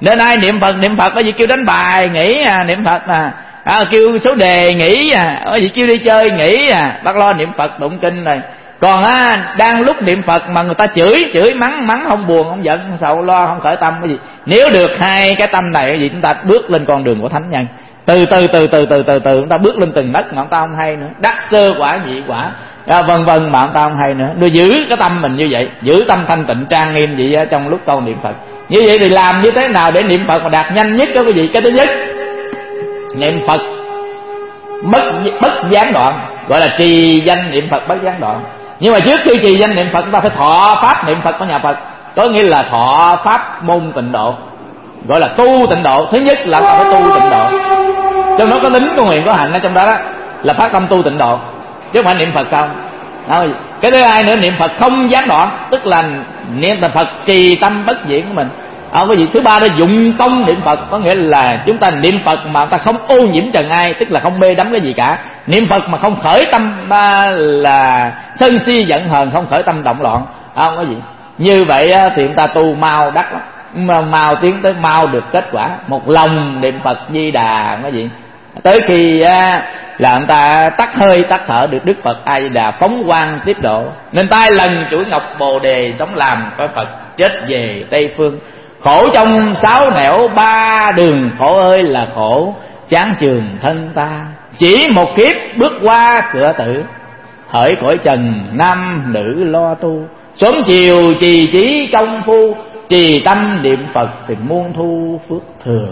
Nên ai niệm Phật có gì kêu đánh bài nghỉ niệm Phật kêu số đề nghỉ có gì kêu đi chơi nghỉ bác lo niệm Phật tụng kinh rồi. Còn đang lúc niệm Phật mà người ta chửi mắng không buồn không giận không sầu lo không khởi tâm cái gì. Nếu được hai cái tâm này cái gì chúng ta bước lên con đường của thánh nhân. Từ từ chúng ta bước lên từng đất mà chúng ta không hay nữa. Đắc sơ quả nhị quả vân vân mà chúng ta không hay nữa. Nó giữ cái tâm mình như vậy, giữ tâm thanh tịnh trang nghiêm vậy trong lúc con niệm Phật. Như vậy thì làm như thế nào để niệm Phật mà đạt nhanh nhất đó quý vị? Cái thứ nhất, niệm Phật bất gián đoạn, gọi là trì danh niệm Phật bất gián đoạn. Nhưng mà trước khi trì danh niệm Phật chúng ta phải thọ pháp niệm Phật của nhà Phật, có nghĩa là thọ pháp môn tịnh độ, gọi là tu tịnh độ. Thứ nhất là phải tu tịnh độ, trong đó có tính có nguyện có hạnh ở trong đó, là phát tâm tu tịnh độ, chứ không phải niệm Phật không. Cái thứ hai nữa, niệm Phật không gián đoạn, tức là niệm Phật trì tâm bất diễn của mình. Cái gì thứ ba đó, dụng công niệm Phật, có nghĩa là chúng ta niệm Phật mà ta không ô nhiễm trần ai, tức là không mê đắm cái gì cả. Niệm Phật mà không khởi tâm là sân si giận hờn, không khởi tâm động loạn, không có gì. Như vậy thì chúng ta tu mau đắc lắm, mau tiến tới mau được kết quả. Một lòng niệm Phật Di Đà cái gì, tới khi là người ta tắt hơi tắt thở được Đức Phật A Di Đà phóng quang tiếp độ. Nên tay lần chuỗi ngọc bồ đề sống làm có Phật, chết về Tây Phương. Khổ trong sáu nẻo ba đường, khổ ơi là khổ chán trường thân ta. Chỉ một kiếp bước qua cửa tử, hỡi cõi trần nam nữ lo tu. Sớm chiều trì trí công phu, trì tâm niệm Phật thì muôn thu phước thừa.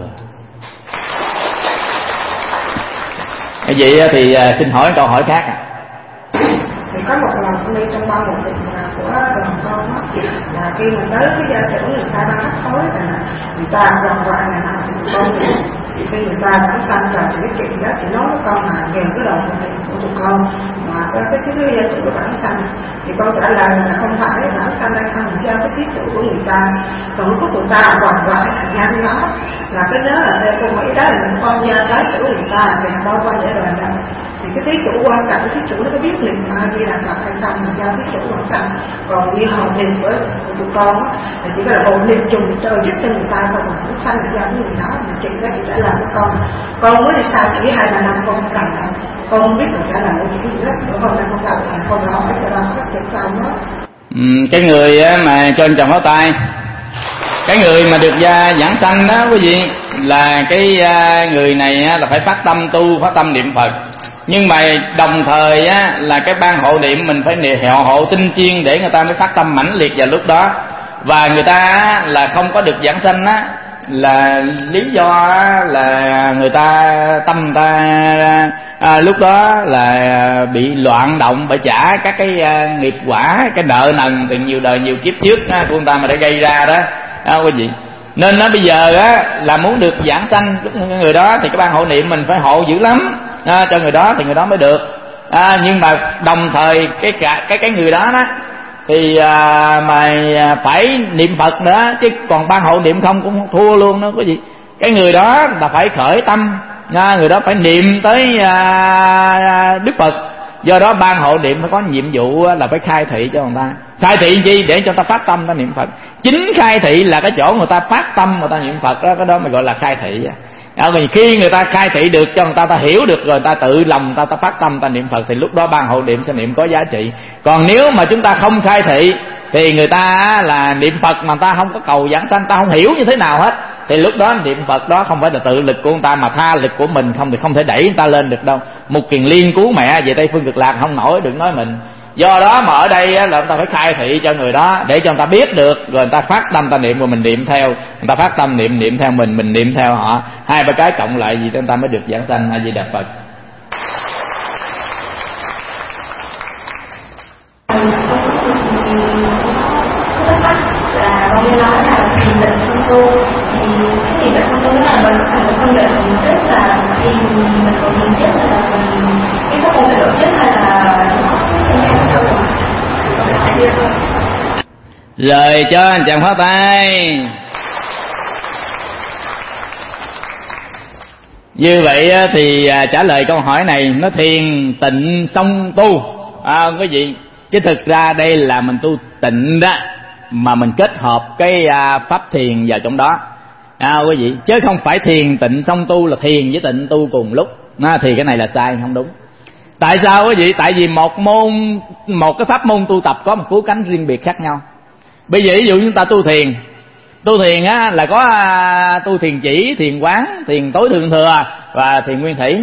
Cái gì thì xin hỏi câu hỏi khác Thì có một lần con đi trong bao một định của đoàn con đó, là khi mà tới cái gia trưởng người ta đang hấp hối là người ta đoàn gọi là nào thì con đi. Thì khi người ta đã tăng là cái chuyện đó thì nói với con là về cái đầu của tụi con mà cái gia trưởng của bản thân, thì con trả lời là không phải bản thân đang không do cái tiết chủ của người ta, còn có người ta đoàn gọi là nhanh đó, là cái đó là theo con nghĩ đó là con do cái chủ người ta thì đâu qua để đời đâu. Thì cái thí chủ quan trọng, cái thí chủ nó có biết niệm A Di Đà Phật hay không là do thí chủ bản thân. Còn như hồn niệm của tụi con là chỉ có là hồn niệm trùng trời giúp cho người ta thôi, mà nó sanh là do cái người đó. Mà chị đó chị trả lời với con muốn đi sao chỉ 2-3 năm con không cần đâu, con không biết là trả lời cái chuyện gì hết. Hôm nay con gặp con hỏi cho con các chuyện câu đó. Cái người mà cho anh chồng pháo tay, cái người mà được giảng sanh đó quý vị, là cái người này là phải phát tâm tu, phát tâm niệm Phật. Nhưng mà đồng thời là cái ban hộ niệm mình phải hộ tinh chiên để người ta mới phát tâm mãnh liệt vào lúc đó. Và người ta là không có được giảng sanh là lý do là người ta tâm ta lúc đó là bị loạn động, phải trả các cái nghiệp quả, cái nợ nần từ nhiều đời nhiều kiếp trước của người ta mà đã gây ra đó quý vị. Nên bây giờ là muốn được giảng sanh người đó thì cái ban hộ niệm mình phải hộ dữ lắm cho người đó thì người đó mới được. Nhưng mà đồng thời cái người đó thì mà phải niệm Phật nữa, chứ còn ban hộ niệm không cũng thua luôn đó quý vị. Cái người đó là phải khởi tâm, người đó phải niệm tới Đức Phật. Do đó ban hộ niệm phải có nhiệm vụ là phải khai thị cho người ta. Khai thị chi? Để cho người ta phát tâm ta niệm Phật. Chính khai thị là cái chỗ người ta phát tâm người ta niệm Phật đó, cái đó mới gọi là khai thị. Khi người ta khai thị được cho người ta hiểu được rồi, người ta tự lòng ta phát tâm ta niệm Phật thì lúc đó ban hộ niệm sẽ niệm có giá trị. Còn nếu mà chúng ta không khai thị thì người ta là niệm Phật mà ta không có cầu giảng sanh, ta không hiểu như thế nào hết, thì lúc đó niệm Phật đó không phải là tự lực của người ta mà tha lực của mình không thì không thể đẩy người ta lên được đâu. Một Kiền Liên cứu mẹ về Tây Phương Cực Lạc không nổi, đừng nói mình. Do đó mà ở đây là người ta phải khai thị cho người đó để cho người ta biết được, rồi người ta phát tâm ta niệm rồi mình niệm theo, người ta phát tâm niệm theo mình niệm theo họ, 2-3 cái cộng lại gì người ta mới được giảng sanh A Di Đà Phật. Là con nghe nói là thiền định song tu, thì cái thiền định song tu là mình thành một phân định rất là khi mình còn nhìn trước là mình cái có một cái độ trước hay là lời cho anh chàng phá tay. Như vậy thì trả lời câu hỏi này nó thiền tịnh song tu cái gì, chứ thực ra đây là mình tu tịnh đó mà mình kết hợp cái pháp thiền vào trong đó. quý vị, chứ không phải thiền tịnh xong tu là thiền với tịnh tu cùng lúc. Thì cái này là sai, không đúng. Tại sao quý vị? Tại vì một cái pháp môn tu tập có một cứu cánh riêng biệt khác nhau. Bây giờ ví dụ chúng ta tu thiền á là có tu thiền chỉ, thiền quán, thiền tối thượng thừa và thiền nguyên thủy.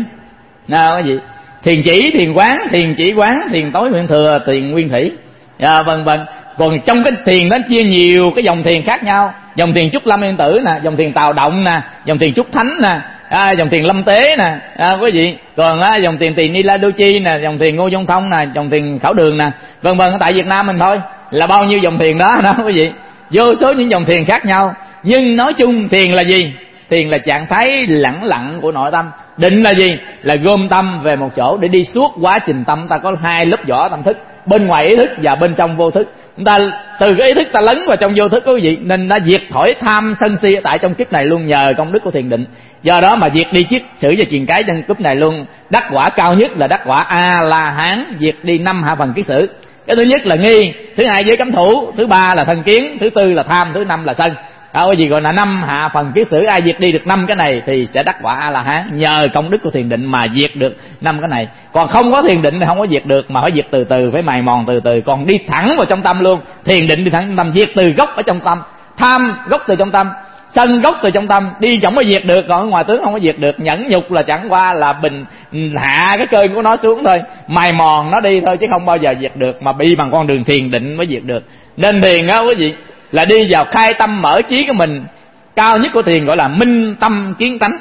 Quý vị, thiền chỉ, thiền quán, thiền chỉ quán, thiền tối thượng thừa, thiền nguyên thủy, vân vân. Còn trong cái thiền đó chia nhiều cái dòng thiền khác nhau. Dòng thiền Trúc Lâm Yên Tử nè, dòng thiền Tào Động nè, dòng thiền Trúc Thánh nè, dòng thiền Lâm Tế nè, quý vị. Còn dòng thiền Tỳ Ni La Đô Chi nè, dòng thiền Ngô Dung Thông nè, dòng thiền Khảo Đường nè, vân vân. Tại Việt Nam mình thôi là bao nhiêu dòng thiền đó quý vị. Vô số những dòng thiền khác nhau. Nhưng nói chung thiền là gì? Thiền là trạng thái lẳng lặng của nội tâm. Định là gì? Là gom tâm về một chỗ để đi suốt quá trình tâm. Ta có hai lớp vỏ tâm thức, bên ngoài ý thức và bên trong vô thức. Chúng ta từ cái ý thức ta lấn vào trong vô thức quý vị, nên đã diệt khỏi tham sân si tại trong kiếp này luôn nhờ công đức của thiền định. Do đó mà diệt đi chiết sử và truyền cái trong kiếp này luôn. Đắc quả cao nhất là đắc quả A La Hán, diệt đi 5 hạ phần kiết sử. Cái thứ nhất là nghi, thứ hai giới cấm thủ, thứ ba là thân kiến, thứ tư là tham, thứ năm là sân. Cái gì gọi là 5 hạ phần kiết sử, ai diệt đi được 5 cái này thì sẽ đắc quả A La Hán, nhờ công đức của thiền định mà diệt được 5 cái này. Còn không có thiền định thì không có diệt được, mà phải diệt từ từ, phải mài mòn từ từ. Còn đi thẳng vào trong tâm luôn, thiền định đi thẳng trong tâm, diệt từ gốc ở trong tâm. Tham gốc từ trong tâm, sân gốc từ trong tâm, đi chẳng có diệt được, còn ở ngoài tướng không có diệt được. Nhẫn nhục là chẳng qua là bình hạ cái cơn của nó xuống thôi, mài mòn nó đi thôi, chứ không bao giờ diệt được, mà đi bằng con đường thiền định mới diệt được. Nên thiền á quý vị là đi vào khai tâm mở trí của mình. Cao nhất của thiền gọi là minh tâm kiến tánh.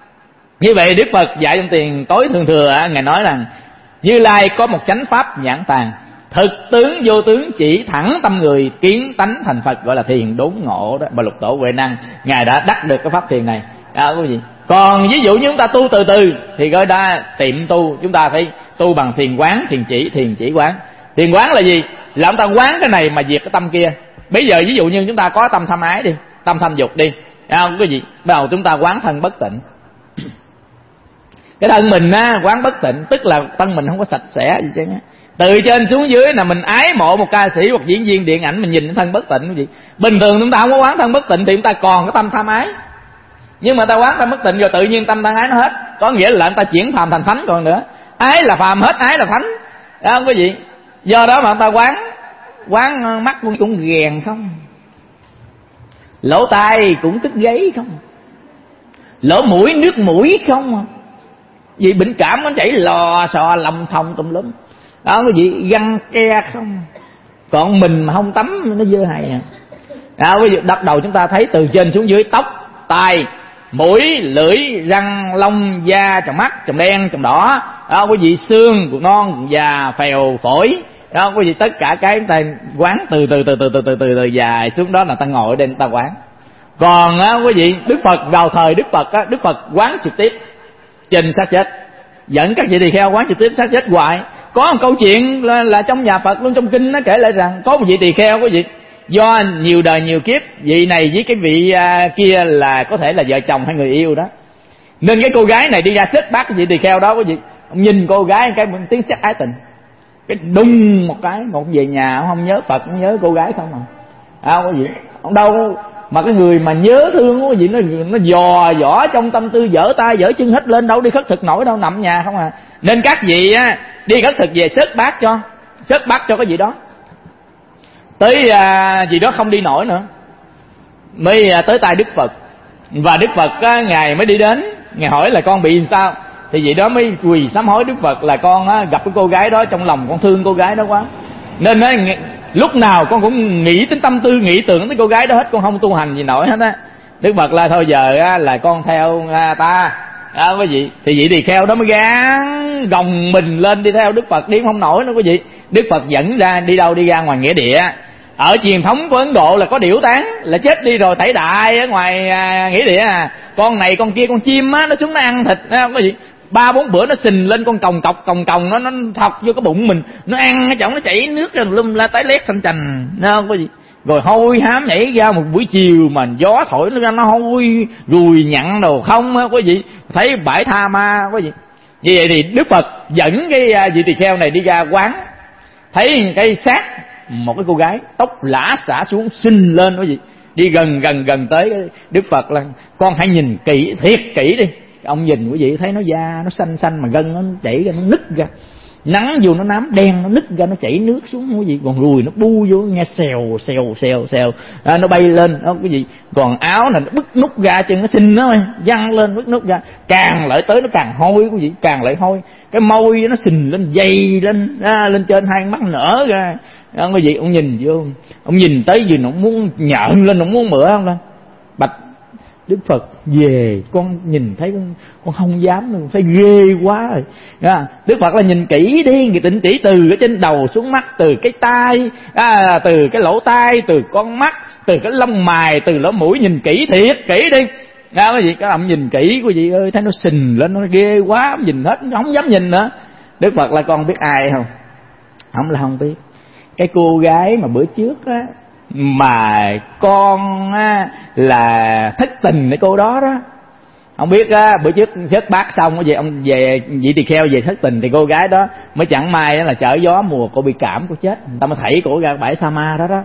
Như vậy Đức Phật dạy trong thiền tối thượng thừa, Ngài nói rằng Như Lai có một chánh pháp nhãn tàng, thực tướng vô tướng chỉ thẳng tâm người, kiến tánh thành Phật, gọi là thiền đốn ngộ đó. Mà Lục Tổ Huệ Năng Ngài đã đắc được cái pháp thiền này quý vị. Còn ví dụ như chúng ta tu từ từ thì gọi là tiệm tu. Chúng ta phải tu bằng thiền quán, thiền chỉ quán. Thiền quán là gì? Là chúng ta quán cái này mà diệt cái tâm kia. Bây giờ ví dụ như chúng ta có tâm tham ái đi, tâm tham dục đi, cái gì? Bắt đầu chúng ta quán thân bất tịnh. Cái thân mình quán bất tịnh, tức là thân mình không có sạch sẽ gì chứ. Từ trên xuống dưới là mình ái mộ một ca sĩ hoặc diễn viên điện ảnh, mình nhìn thân bất tịnh gì. Bình thường chúng ta không có quán thân bất tịnh thì chúng ta còn cái tâm tham ái. Nhưng mà ta quán tâm bất tịnh rồi tự nhiên tâm tham ái nó hết. Có nghĩa là chúng ta chuyển phàm thành thánh còn nữa. Ái là phàm hết, ái là thánh. Không có gì. Do đó mà chúng ta quán mắt cũng ghèn không, lỗ tai cũng tức gáy không, lỗ mũi nước mũi không, vì bệnh cảm nó chảy lò xò lòng thòng tùm lum. Cái gì găng ke không. Còn mình mà không tắm nó dơ hài ví dụ đbắt đầu chúng ta thấy từ trên xuống dưới, tóc, tai, mũi, lưỡi, răng, lông, da, tròng mắt, tròng đen, tròng đỏ, quý vị xương, ruột non, già, phèo, phổi, quý vị tất cả cái ta quán từ từ dài xuống, đó là ta ngồi ở đây ta quán. Còn quý vị, Đức Phật vào thời Đức Phật Đức Phật quán trực tiếp trên xác chết, dẫn các vị tỳ kheo quán trực tiếp xác chết hoài. Có một câu chuyện là trong nhà Phật luôn, trong kinh nó kể lại rằng có một vị tỳ kheo quý vị, do nhiều đời nhiều kiếp, vị này với cái vị kia là có thể là vợ chồng hay người yêu đó, nên cái cô gái này đi ra xếp bát cái vị tỳ kheo đó quý vị, ông nhìn cô gái cái tiếng sét ái tình, cái đùng một cái, một về nhà ông không nhớ Phật, không nhớ cô gái không quý vị, ông đâu mà cái người mà nhớ thương quý vị, nó dò dỏ trong tâm tư, dở tay dở chân hết lên, đâu đi khất thực nổi đâu, nằm nhà không à. Nên các vị đi khất thực về xếp bát cho cái gì đó, tới gì đó không đi nổi nữa, mới tới tay Đức Phật. Và Đức Phật Ngài mới đi đến, Ngài hỏi là con bị sao, thì vậy đó mới quỳ sám hối Đức Phật là con gặp cái cô gái đó, trong lòng con thương cô gái đó quá, nên lúc nào con cũng nghĩ đến tâm tư, nghĩ tưởng tới cô gái đó hết, con không tu hành gì nổi hết á. Đức Phật là thôi giờ là con theo ta quý vị. Thì vị tỳ kheo đó mới gắng gồng mình lên đi theo Đức Phật, đi không nổi nữa quý vị. Đức Phật dẫn ra đi đâu? Đi ra ngoài nghĩa địa. Ở truyền thống của Ấn Độ là có điểu tán, là chết đi rồi thảy đại ở ngoài nghĩa địa. Con này con kia, con chim nó xuống nó ăn thịt quý vị. 3-4 bữa nó sình lên con còng nó thọc vô cái bụng mình, nó ăn cái chổng, nó chảy nước ra lum la tái lét xanh chành, không có gì. Rồi hôi hám nhảy ra một buổi chiều mà gió thổi nó ra, nó hôi ruồi nhặn đồ không quý vị, thấy bãi tha ma quý vị. Như vậy thì Đức Phật dẫn cái vị tỳ kheo này đi ra quán, thấy cái xác một cái cô gái tóc lả xả xuống xinh lên quý vị, đi gần tới Đức Phật là con hãy nhìn kỹ, thiệt kỹ đi. Ông nhìn quý vị thấy nó da nó xanh mà gân nó chảy ra, nó nứt ra, nắng vô nó nám đen, nó nứt ra, nó chảy nước xuống quý vị, còn ruồi nó bu vô nghe xèo nó bay lên đó quý vị. Còn áo này nó bứt nút ra, chân nó xinh nó văng lên bứt nút ra, càng lại tới nó càng hôi quý vị, càng lại hôi. Cái môi nó sình lên, dày lên lên trên, hai mắt nở ra đó quý vị. Ông nhìn vô, ông nhìn tới gì nó muốn nhợn lên, nó muốn mửa không lên. Bạch Đức Phật, về con nhìn thấy con không dám nữa, thấy ghê quá rồi. Đức Phật là nhìn kỹ đi, người tịnh kỹ từ cái trên đầu xuống mắt, từ cái tai, từ cái lỗ tai, từ con mắt, từ cái lông mày, từ lỗ mũi, nhìn kỹ thiệt kỹ đi. Quý vị, các ông nhìn kỹ quý vị ơi, thấy nó sình lên, nó ghê quá, nhìn hết, không dám nhìn nữa. Đức Phật là con biết ai không? Không là không biết. Cái cô gái mà bữa trước á, mà con á, là thất tình với cô đó đó, không biết á, bữa trước xếp bát xong cái gì ông về vị tỳ kheo về thất tình, thì cô gái đó mới chẳng may đó là trở gió mùa, cô bị cảm, cô chết, người ta mới thảy cổ ra bãi Sa Ma đó đó.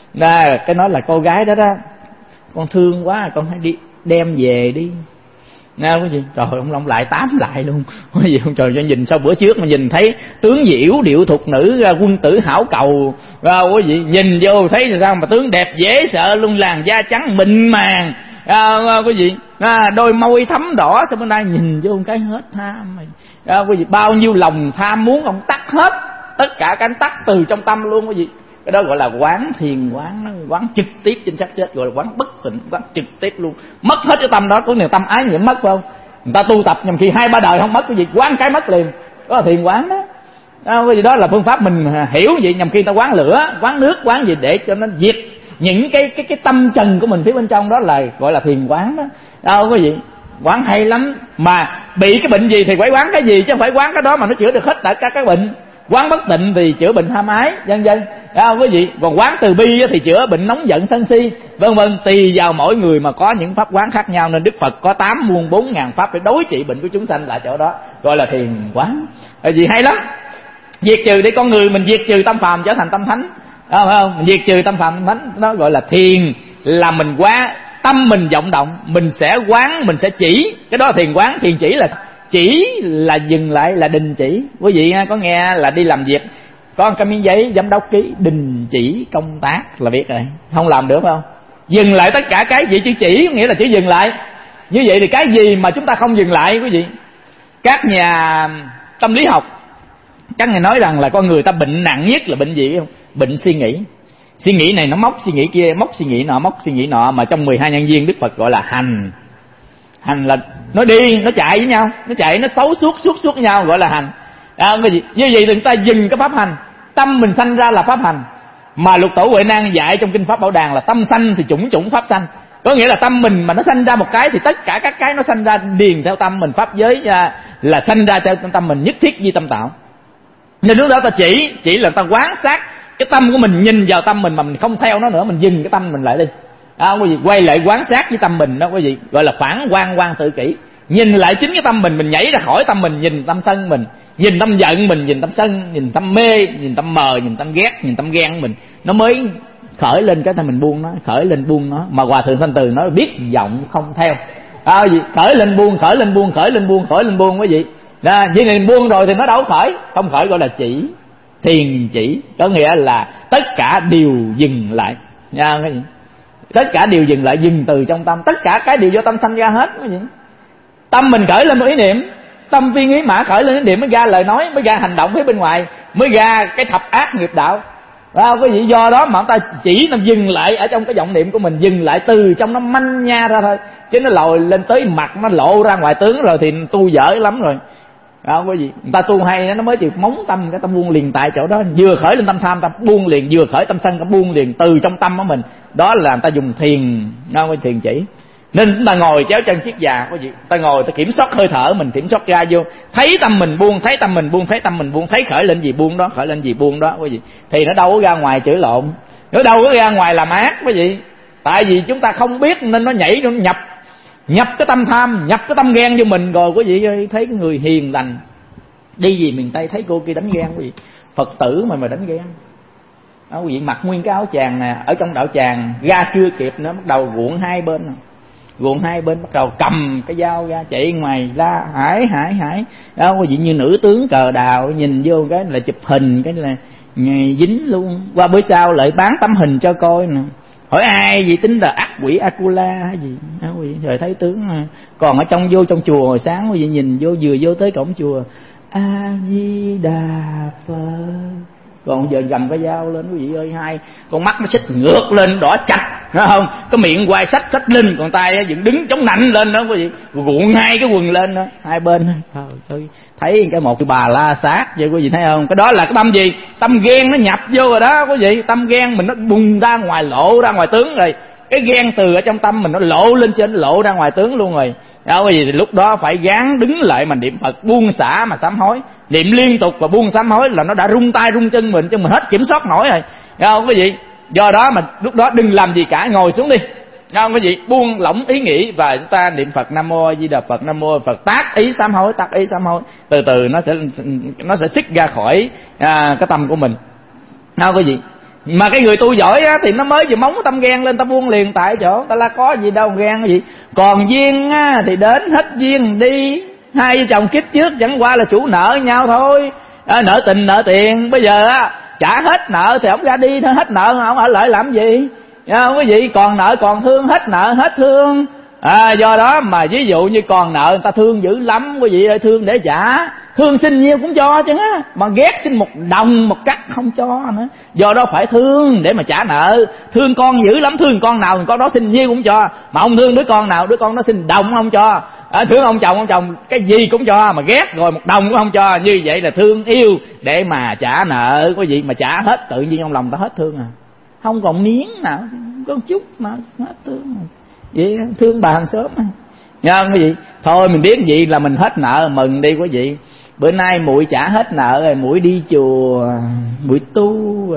Cái nói là cô gái đó đó, con thương quá, con hãy đi đem về đi. Nghe quý vị, trời ông lại tám lại luôn quý vị. Không trời, cho nhìn sau bữa trước mà nhìn thấy tướng diễu điệu thục nữ, quân tử hảo cầu quý vị, nhìn vô thấy sao mà tướng đẹp dễ sợ luôn, làn da trắng mịn màng quý vị, đôi môi thấm đỏ, sao bên đây nhìn vô một cái hết tham quý vị. Bao nhiêu lòng tham muốn ông tắt hết, tất cả cái tắt từ trong tâm luôn quý vị. Cái đó gọi là quán thiền quán, quán trực tiếp trên xác chết, gọi là quán bất tịnh, quán trực tiếp luôn. Mất hết cái tâm đó, có niềm tâm ái nhiễm mất phải không? Người ta tu tập nhằm khi 2-3 đời không mất cái gì, quán cái mất liền. Đó là thiền quán đó. Cái gì đó là phương pháp mình hiểu vậy, nhằm khi ta quán lửa, quán nước, quán gì để cho nó diệt những cái tâm trần của mình phía bên trong, đó là gọi là thiền quán đó. Quý vị, quán hay lắm. Mà bị cái bệnh gì thì phải quán cái gì, chứ không phải quán cái đó mà nó chữa được hết tất cả các bệnh. Quán bất tịnh thì chữa bệnh tham ái, vân vân. Quý vị, còn quán từ bi thì chữa bệnh nóng giận sân si, vân vân. Tùy vào mỗi người mà có những pháp quán khác nhau, nên Đức Phật có 8 muôn 4 ngàn pháp để đối trị bệnh của chúng sanh là chỗ đó, gọi là thiền quán. Gì hay lắm. Diệt trừ để con người mình diệt trừ tâm phàm trở thành tâm thánh, phải không? Mình diệt trừ tâm phàm tâm thánh, nó gọi là thiền, là mình quán tâm mình vọng động, mình sẽ quán, mình sẽ chỉ. Cái đó là thiền quán. Thiền chỉ là chỉ là dừng lại, là đình chỉ. Quý vị có nghe là đi làm việc có một cái miếng giấy giám đốc ký đình chỉ công tác là biết rồi, không làm được phải không? Dừng lại tất cả cái gì, chữ chỉ nghĩa là chữ dừng lại. Như vậy thì cái gì mà chúng ta không dừng lại quý vị? Các nhà tâm lý học, các ngài nói rằng là con người ta bệnh nặng nhất là bệnh gì không? Bệnh suy nghĩ. Suy nghĩ này nó móc suy nghĩ kia, móc suy nghĩ nọ, móc suy nghĩ nọ. Mà trong 12 nhân duyên Đức Phật gọi là hành. Hành là nó đi, nó chạy với nhau, nó chạy, nó xấu suốt với nhau, gọi là hành. Cái gì? Như vậy thì người ta dừng cái pháp hành. Tâm mình sanh ra là pháp hành. Mà Lục Tổ Huệ Năng dạy trong Kinh Pháp Bảo Đàn là tâm sanh thì chủng pháp sanh. Có nghĩa là tâm mình mà nó sanh ra một cái thì tất cả các cái nó sanh ra điền theo tâm mình. Pháp giới là sanh ra theo tâm mình, nhất thiết di tâm tạo. Nên lúc đó ta chỉ là ta quán sát cái tâm của mình, nhìn vào tâm mình mà mình không theo nó nữa, mình dừng cái tâm mình lại đi. Quý vị, quay lại quán sát với tâm mình đó quý vị, gọi là phản quan tự kỷ. Nhìn lại chính cái tâm mình nhảy ra khỏi tâm mình, nhìn tâm sân mình, nhìn tâm giận mình, nhìn tâm sân, nhìn tâm mê, nhìn tâm mờ, nhìn tâm ghét, nhìn tâm ghen mình, nó mới khởi lên cái tâm mình buông nó, khởi lên buông nó. Mà Hòa Thượng Thanh Từ nói biết vọng không theo. Gì? Khởi lên buông, khởi lên buông, khởi lên buông, khởi lên buông quý vị. Như này buông rồi thì nó đâu khởi, không khởi gọi là chỉ. Thiền chỉ có nghĩa là tất cả đều dừng lại. Cái gì? Tất cả đều dừng lại, dừng từ trong tâm, tất cả cái đều do tâm sanh ra hết. Cái gì? Tâm mình khởi lên một ý niệm, tâm viên ý mã khởi lên ý niệm mới ra lời nói, mới ra hành động phía bên ngoài, mới ra cái thập ác nghiệp đạo. Cái gì? Do đó mà ta chỉ nó dừng lại ở trong cái vọng niệm của mình, dừng lại từ trong nó manh nha ra thôi, chứ nó lòi lên tới mặt, nó lộ ra ngoài tướng rồi thì tu dở lắm rồi. Cái gì? Người ta tu hay nó mới chịu móng tâm, cái tâm buông liền tại chỗ đó. Vừa khởi lên tâm tham ta buông liền, vừa khởi tâm sân ta buông liền, từ trong tâm của mình. Đó là người ta dùng thiền, thiền chỉ. Nên chúng ta ngồi chéo chân chiếc già, quý vị, ta ngồi ta kiểm soát hơi thở mình, kiểm soát ra vô, thấy tâm mình buông, thấy tâm mình buông, thấy tâm mình buông, thấy khởi lên gì buông đó, khởi lên gì buông đó, quý vị. Thì nó đâu có ra ngoài chửi lộn, nó đâu có ra ngoài làm ác, quý vị. Tại vì chúng ta không biết nên nó nhảy, nó nhập cái tâm tham, nhập cái tâm ghen vô mình rồi, quý vị ơi, thấy cái người hiền lành đi gì miền Tây thấy cô kia đánh ghen, quý vị, Phật tử mà đánh ghen. Quý vị mặc nguyên cái áo chàng nè, ở trong đạo tràng ra chưa kịp nữa bắt đầu ruộng hai bên, bắt đầu cầm cái dao ra chạy ngoài la hải đó. Quý vị như nữ tướng cờ đào, nhìn vô cái là chụp hình, cái là dính luôn. Qua bữa sau lại bán tấm hình cho coi nè, hỏi ai gì tính là ác quỷ Akula hay gì đó, quý vị. Rồi thấy tướng còn ở vô trong chùa hồi sáng quý vị nhìn vô, vừa vô tới cổng chùa A Di Đà Phật, còn giờ gầm cái dao lên quý vị ơi, hai con mắt nó xích ngược lên đỏ chặt, thấy không? Cái miệng quay sách lên, còn tay dựng đứng chống nạnh lên đó quý vị, cuộn hai cái quần lên đó, hai bên. Trời ơi, thấy cái một cái bà la sát vậy quý vị thấy không? Cái đó là cái tâm gì? Tâm ghen nó nhập vô rồi đó quý vị. Tâm ghen mình nó bùng ra ngoài, lộ ra ngoài tướng rồi. Cái ghen từ ở trong tâm mình nó lộ lên trên, lộ ra ngoài tướng luôn rồi. Đó quý vị, thì lúc đó phải gắng đứng lại mà niệm Phật, buông xả mà sám hối. Niệm liên tục và buông sám hối là nó đã rung tay rung chân mình hết kiểm soát nổi rồi. Đó quý vị. Do đó mà lúc đó đừng làm gì cả, ngồi xuống đi. Đó quý vị, buông lỏng ý nghĩ và chúng ta niệm Phật Nam Mô A Di Đà Phật, Nam Mô Phật, tác ý sám hối. Từ từ nó sẽ xích ra khỏi cái tâm của mình. Đó quý vị. Mà cái người tu giỏi á, thì nó mới vừa móng tâm ghen lên, ta buông liền tại chỗ, ta la có gì đâu ghen cái gì. Còn duyên á, thì đến hết duyên đi. Hai vợ chồng kiếp trước chẳng qua là chủ nợ nhau thôi, nợ tình nợ tiền. Bây giờ á trả hết nợ thì ông ra đi thôi, hết nợ ông ở lại làm gì? Quý vị, còn nợ còn thương, hết nợ hết thương. Do đó mà ví dụ như còn nợ người ta thương dữ lắm, quý vị ơi, thương để trả. Thương xin nhiêu cũng cho chứ á, mà ghét xin một đồng một cắt không cho nữa. Do đó phải thương để mà trả nợ. Thương con dữ lắm, thương con nào con đó xin nhiêu cũng cho, mà không thương đứa con nào đứa con đó xin đồng không cho. Thương ông chồng cái gì cũng cho, mà ghét rồi một đồng cũng không cho. Như vậy là thương yêu để mà trả nợ quý vị. Mà trả hết tự nhiên trong lòng ta hết thương không còn miếng nào, có chút nào hết thương. Vậy thương bà hàng xóm nha quý vị. Thôi mình biết vậy là mình hết nợ, mừng đi quý vị. Bữa nay muội trả hết nợ rồi, muội đi chùa, muội tu.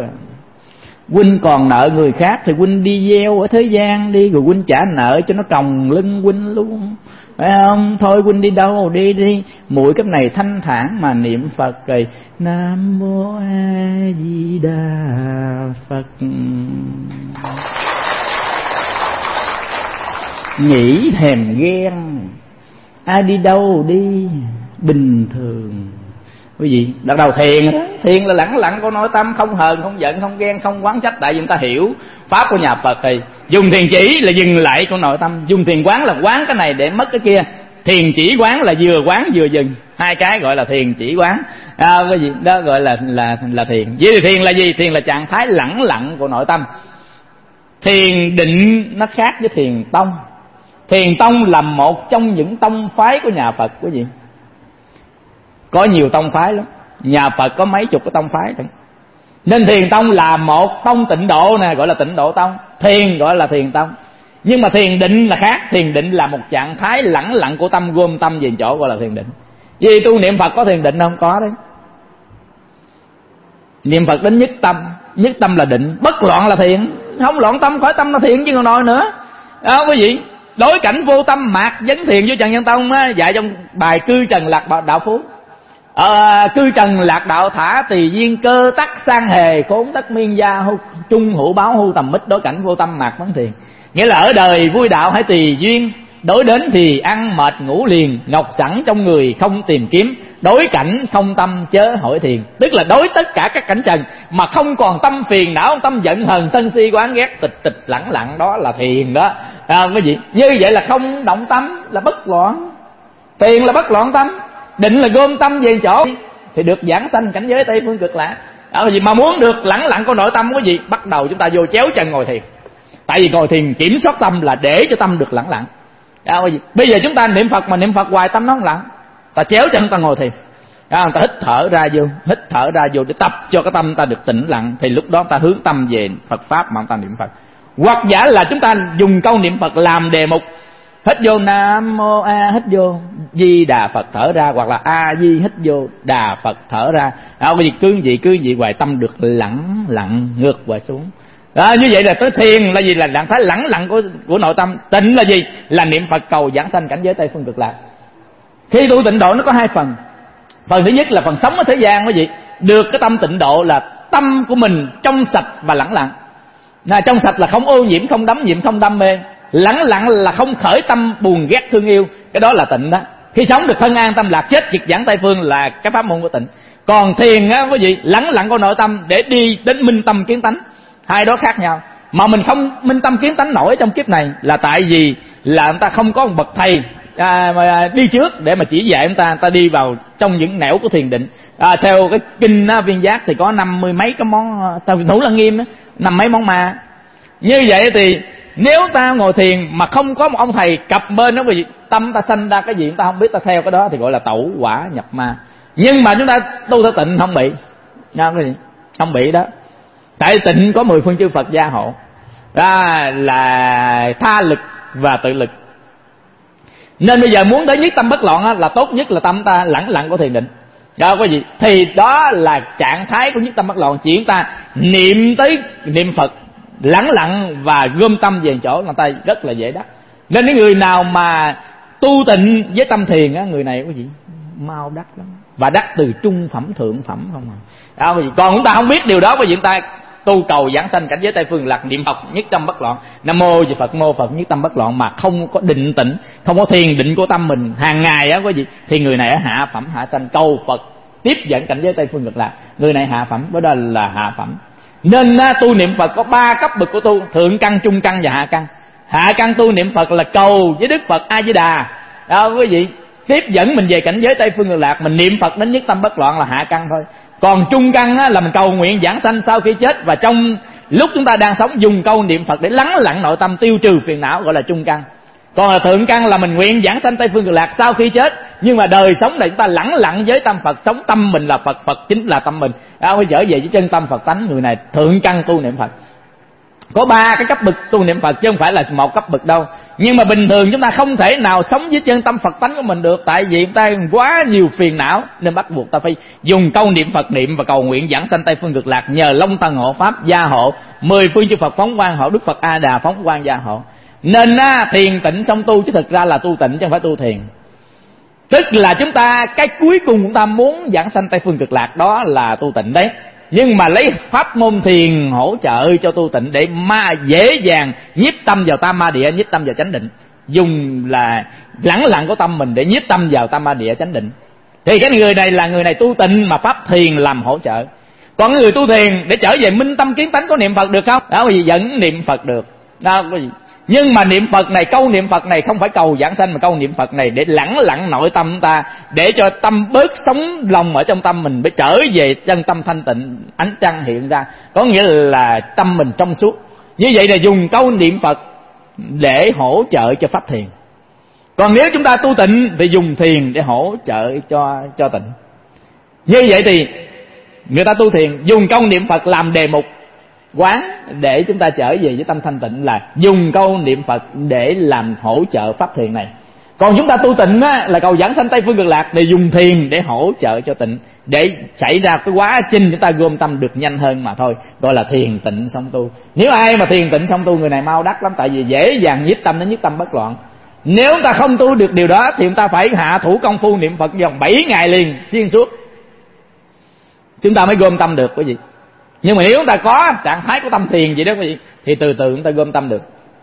Huynh còn nợ người khác thì huynh đi gieo ở thế gian đi, rồi huynh trả nợ cho nó còng lưng huynh luôn, phải không? Thôi huynh đi đâu đi, muội cái này thanh thản mà niệm Phật rồi Nam Mô A Di Đà Phật. Nghĩ thèm ghen, ai đi đâu đi bình thường. Quý vị, bắt đầu thiền là lẳng lặng của nội tâm, không hờn, không giận, không ghen, không oán trách. Tại vì người ta hiểu pháp của nhà Phật thì dùng thiền chỉ là dừng lại của nội tâm, dùng thiền quán là quán cái này để mất cái kia. Thiền chỉ quán là vừa quán vừa dừng, hai cái gọi là thiền chỉ quán. Cái gì đó gọi là thiền. Vậy thì thiền là gì? Thiền là trạng thái lẳng lặng của nội tâm. Thiền định nó khác với thiền tông. Thiền tông là một trong những tông phái của nhà Phật quý vị. Có nhiều tông phái lắm, nhà Phật có mấy chục cái tông phái thôi. Nên thiền tông là một tông tịnh độ nè, gọi là tịnh độ tông. Thiền gọi là thiền tông. Nhưng mà thiền định là khác. Thiền định là một trạng thái lẳng lặng của tâm, gom tâm về chỗ gọi là thiền định. Vì tu niệm Phật có thiền định không? Có đấy. Niệm Phật đến nhất tâm là định, bất loạn là thiền. Không loạn tâm khỏi tâm là thiền chứ còn nói nữa. Đó quý vị. Đối cảnh vô tâm mạc vấn thiền với Trần Nhân Tông á, dạy trong bài Cư Trần Lạc Đạo Phú. Cư Trần Lạc Đạo thả tỳ duyên cơ tắc sang hề, khốn tất miên gia trung hữu báo hưu tầm mít. Đối cảnh vô tâm mạc vấn thiền, nghĩa là ở đời vui đạo hãy tùy duyên, đối đến thì ăn mệt ngủ liền, ngọc sẵn trong người không tìm kiếm. Đối cảnh không tâm chớ hỏi thiền, tức là đối tất cả các cảnh trần mà không còn tâm phiền não, tâm giận hờn sân si oán ghét, tịch lẳng lặng, đó là thiền đó. Quý vị, như vậy là không động tâm, là bất loạn. Thiền là bất loạn tâm, định là gom tâm về chỗ thì được giảng sanh cảnh giới Tây Phương Cực Lạc. Vì mà muốn được lẳng lặng của nội tâm quý vị, bắt đầu chúng ta vô chéo chân ngồi thiền. Tại vì ngồi thiền kiểm soát tâm là để cho tâm được lẳng lặng. Bây giờ chúng ta niệm Phật mà niệm Phật hoài tâm nó không lặng, ta chéo chân ta ngồi thiền. Ta hít thở ra vô để tập cho cái tâm ta được tĩnh lặng, thì lúc đó ta hướng tâm về Phật pháp mà ta niệm Phật. Hoặc giả là chúng ta dùng câu niệm Phật làm đề mục, hít vô Nam Mô A, hít vô Di Đà Phật thở ra, hoặc là A Di hít vô Đà Phật thở ra. Cứ gì hoài tâm được lẳng lặng ngược và xuống. Như vậy là tới thiền là gì? Là trạng thái lẳng lặng của nội tâm. Tịnh là gì? Là niệm Phật cầu giảng sanh cảnh giới Tây Phương Cực Lạc. Khi tu tịnh độ nó có hai phần. Phần thứ nhất là phần sống ở thế gian quý vị, được cái tâm tịnh độ là tâm của mình trong sạch và lẳng lặng. Trong sạch là không ô nhiễm, không đắm nhiễm, không đam mê. Lẳng lặng là không khởi tâm buồn ghét thương yêu. Cái đó là tịnh đó. Khi sống được thân an tâm lạc, chết kiệt giảng Tây phương là cái pháp môn của tịnh. Còn thiền á quý vị, lẳng lặng của nội tâm để đi đến minh tâm kiến tánh, hai đó khác nhau. Mà mình không minh tâm kiến tánh nổi trong kiếp này là tại vì là người ta không có một bậc thầy mà đi trước để mà chỉ dạy người ta đi vào trong những nẻo của thiền định. Theo cái kinh Viên Giác thì có 50 mấy cái món, Thủ Lăng Nghiêm 50 mấy món ma. Như vậy thì nếu ta ngồi thiền mà không có một ông thầy cặp bên đó, vì tâm ta sanh ra cái gì ta không biết, ta theo cái đó thì gọi là tẩu quả nhập ma. Nhưng mà chúng ta tu theo tịnh không bị, không bị đó. Tại tịnh có 10 phương chư Phật gia hộ, là tha lực và tự lực. Nên bây giờ muốn tới nhất tâm bất loạn là tốt nhất là tâm ta lẳng lặng của thiền định. Có gì thì đó là trạng thái của nhất tâm bất loạn. Chỉ ta niệm tới niệm Phật lẳng lặng và gom tâm về chỗ người ta rất là dễ đắc. Nên những người nào mà tu tịnh với tâm thiền á, người này có gì mau đắc lắm, và đắc từ trung phẩm thượng phẩm không à. Còn chúng ta không biết điều đó, bởi vì chúng ta tu cầu giảng sanh cảnh giới Tây phương lạc, niệm Phật nhất tâm bất loạn, Nam mô Di Phật, mô Phật nhất tâm bất loạn, mà không có định tĩnh, không có thiền định của tâm mình hàng ngày á, có gì thì người này hạ phẩm hạ sanh, cầu Phật tiếp dẫn cảnh giới Tây phương cực lạc. Người này hạ phẩm, đó là hạ phẩm. Nên tu niệm Phật có 3 cấp bậc của tu: thượng căn, trung căn và hạ căn. Hạ căn tu niệm Phật là cầu với Đức Phật A Di Đà, đó quý vị, tiếp dẫn mình về cảnh giới Tây phương cực lạc. Mình niệm Phật đến nhất tâm bất loạn là hạ căn thôi. Còn trung căn là mình cầu nguyện giảng sanh sau khi chết, và trong lúc chúng ta đang sống dùng câu niệm Phật để lắng lặng nội tâm, tiêu trừ phiền não, gọi là trung căn. Còn là thượng căn là mình nguyện giảng sanh Tây phương cực lạc sau khi chết, nhưng mà đời sống này chúng ta lẳng lặng với tâm Phật, sống tâm mình là Phật, Phật chính là tâm mình, phải trở về với chân tâm Phật tánh. Người này thượng căn tu niệm Phật. Có 3 cái cấp bậc tu niệm Phật chứ không phải là một cấp bậc đâu. Nhưng mà bình thường chúng ta không thể nào sống với chân tâm Phật tánh của mình được, tại vì chúng ta quá nhiều phiền não, nên bắt buộc ta phải dùng câu niệm Phật niệm và cầu nguyện giảng sanh Tây phương cực lạc, nhờ Long Tân hộ pháp gia hộ, 10 phương chư Phật phóng quang hộ, Đức Phật A Đà phóng quang gia hộ. Nên thiền tịnh xong tu, chứ thực ra là tu tịnh chứ không phải tu thiền. Tức là chúng ta cái cuối cùng chúng ta muốn giảng sanh Tây phương cực lạc, đó là tu tịnh đấy. Nhưng mà lấy pháp môn thiền hỗ trợ cho tu tịnh để dễ dàng nhiếp tâm vào tam ma địa, nhiếp tâm vào chánh định. Dùng là lẳng lặng của tâm mình để nhiếp tâm vào tam ma địa chánh định. Thì cái người này là người này tu tịnh mà pháp thiền làm hỗ trợ. Còn người tu thiền để trở về minh tâm kiến tánh có niệm Phật được không? Đó, vì vẫn niệm Phật được. Đó, nhưng mà niệm Phật này, câu niệm Phật này không phải cầu giảng sanh, mà câu niệm Phật này để lẳng lặng nội tâm ta, để cho tâm bớt sống lòng ở trong tâm mình, để trở về chân tâm thanh tịnh, ánh trăng hiện ra, có nghĩa là tâm mình trong suốt. Như vậy là dùng câu niệm Phật để hỗ trợ cho pháp thiền. Còn nếu chúng ta tu tịnh thì dùng thiền để hỗ trợ cho tịnh. Như vậy thì người ta tu thiền dùng câu niệm Phật làm đề mục quán để chúng ta trở về với tâm thanh tịnh, là dùng câu niệm Phật để làm hỗ trợ pháp thiền này. Còn chúng ta tu tịnh là cầu giảng sanh Tây phương cực lạc, để dùng thiền để hỗ trợ cho tịnh, để xảy ra cái quá trình chúng ta gom tâm được nhanh hơn mà thôi, gọi là thiền tịnh song tu. Nếu ai mà thiền tịnh song tu, người này mau đắc lắm, tại vì dễ dàng nhiếp tâm đến nhất tâm bất loạn. Nếu chúng ta không tu được điều đó thì chúng ta phải hạ thủ công phu niệm Phật vòng 7 ngày liền xuyên suốt, chúng ta mới gom tâm được quý vị. Nhưng mà nếu chúng ta có trạng thái của tâm thiền vậy đó quý vị, thì từ từ chúng ta gom tâm được.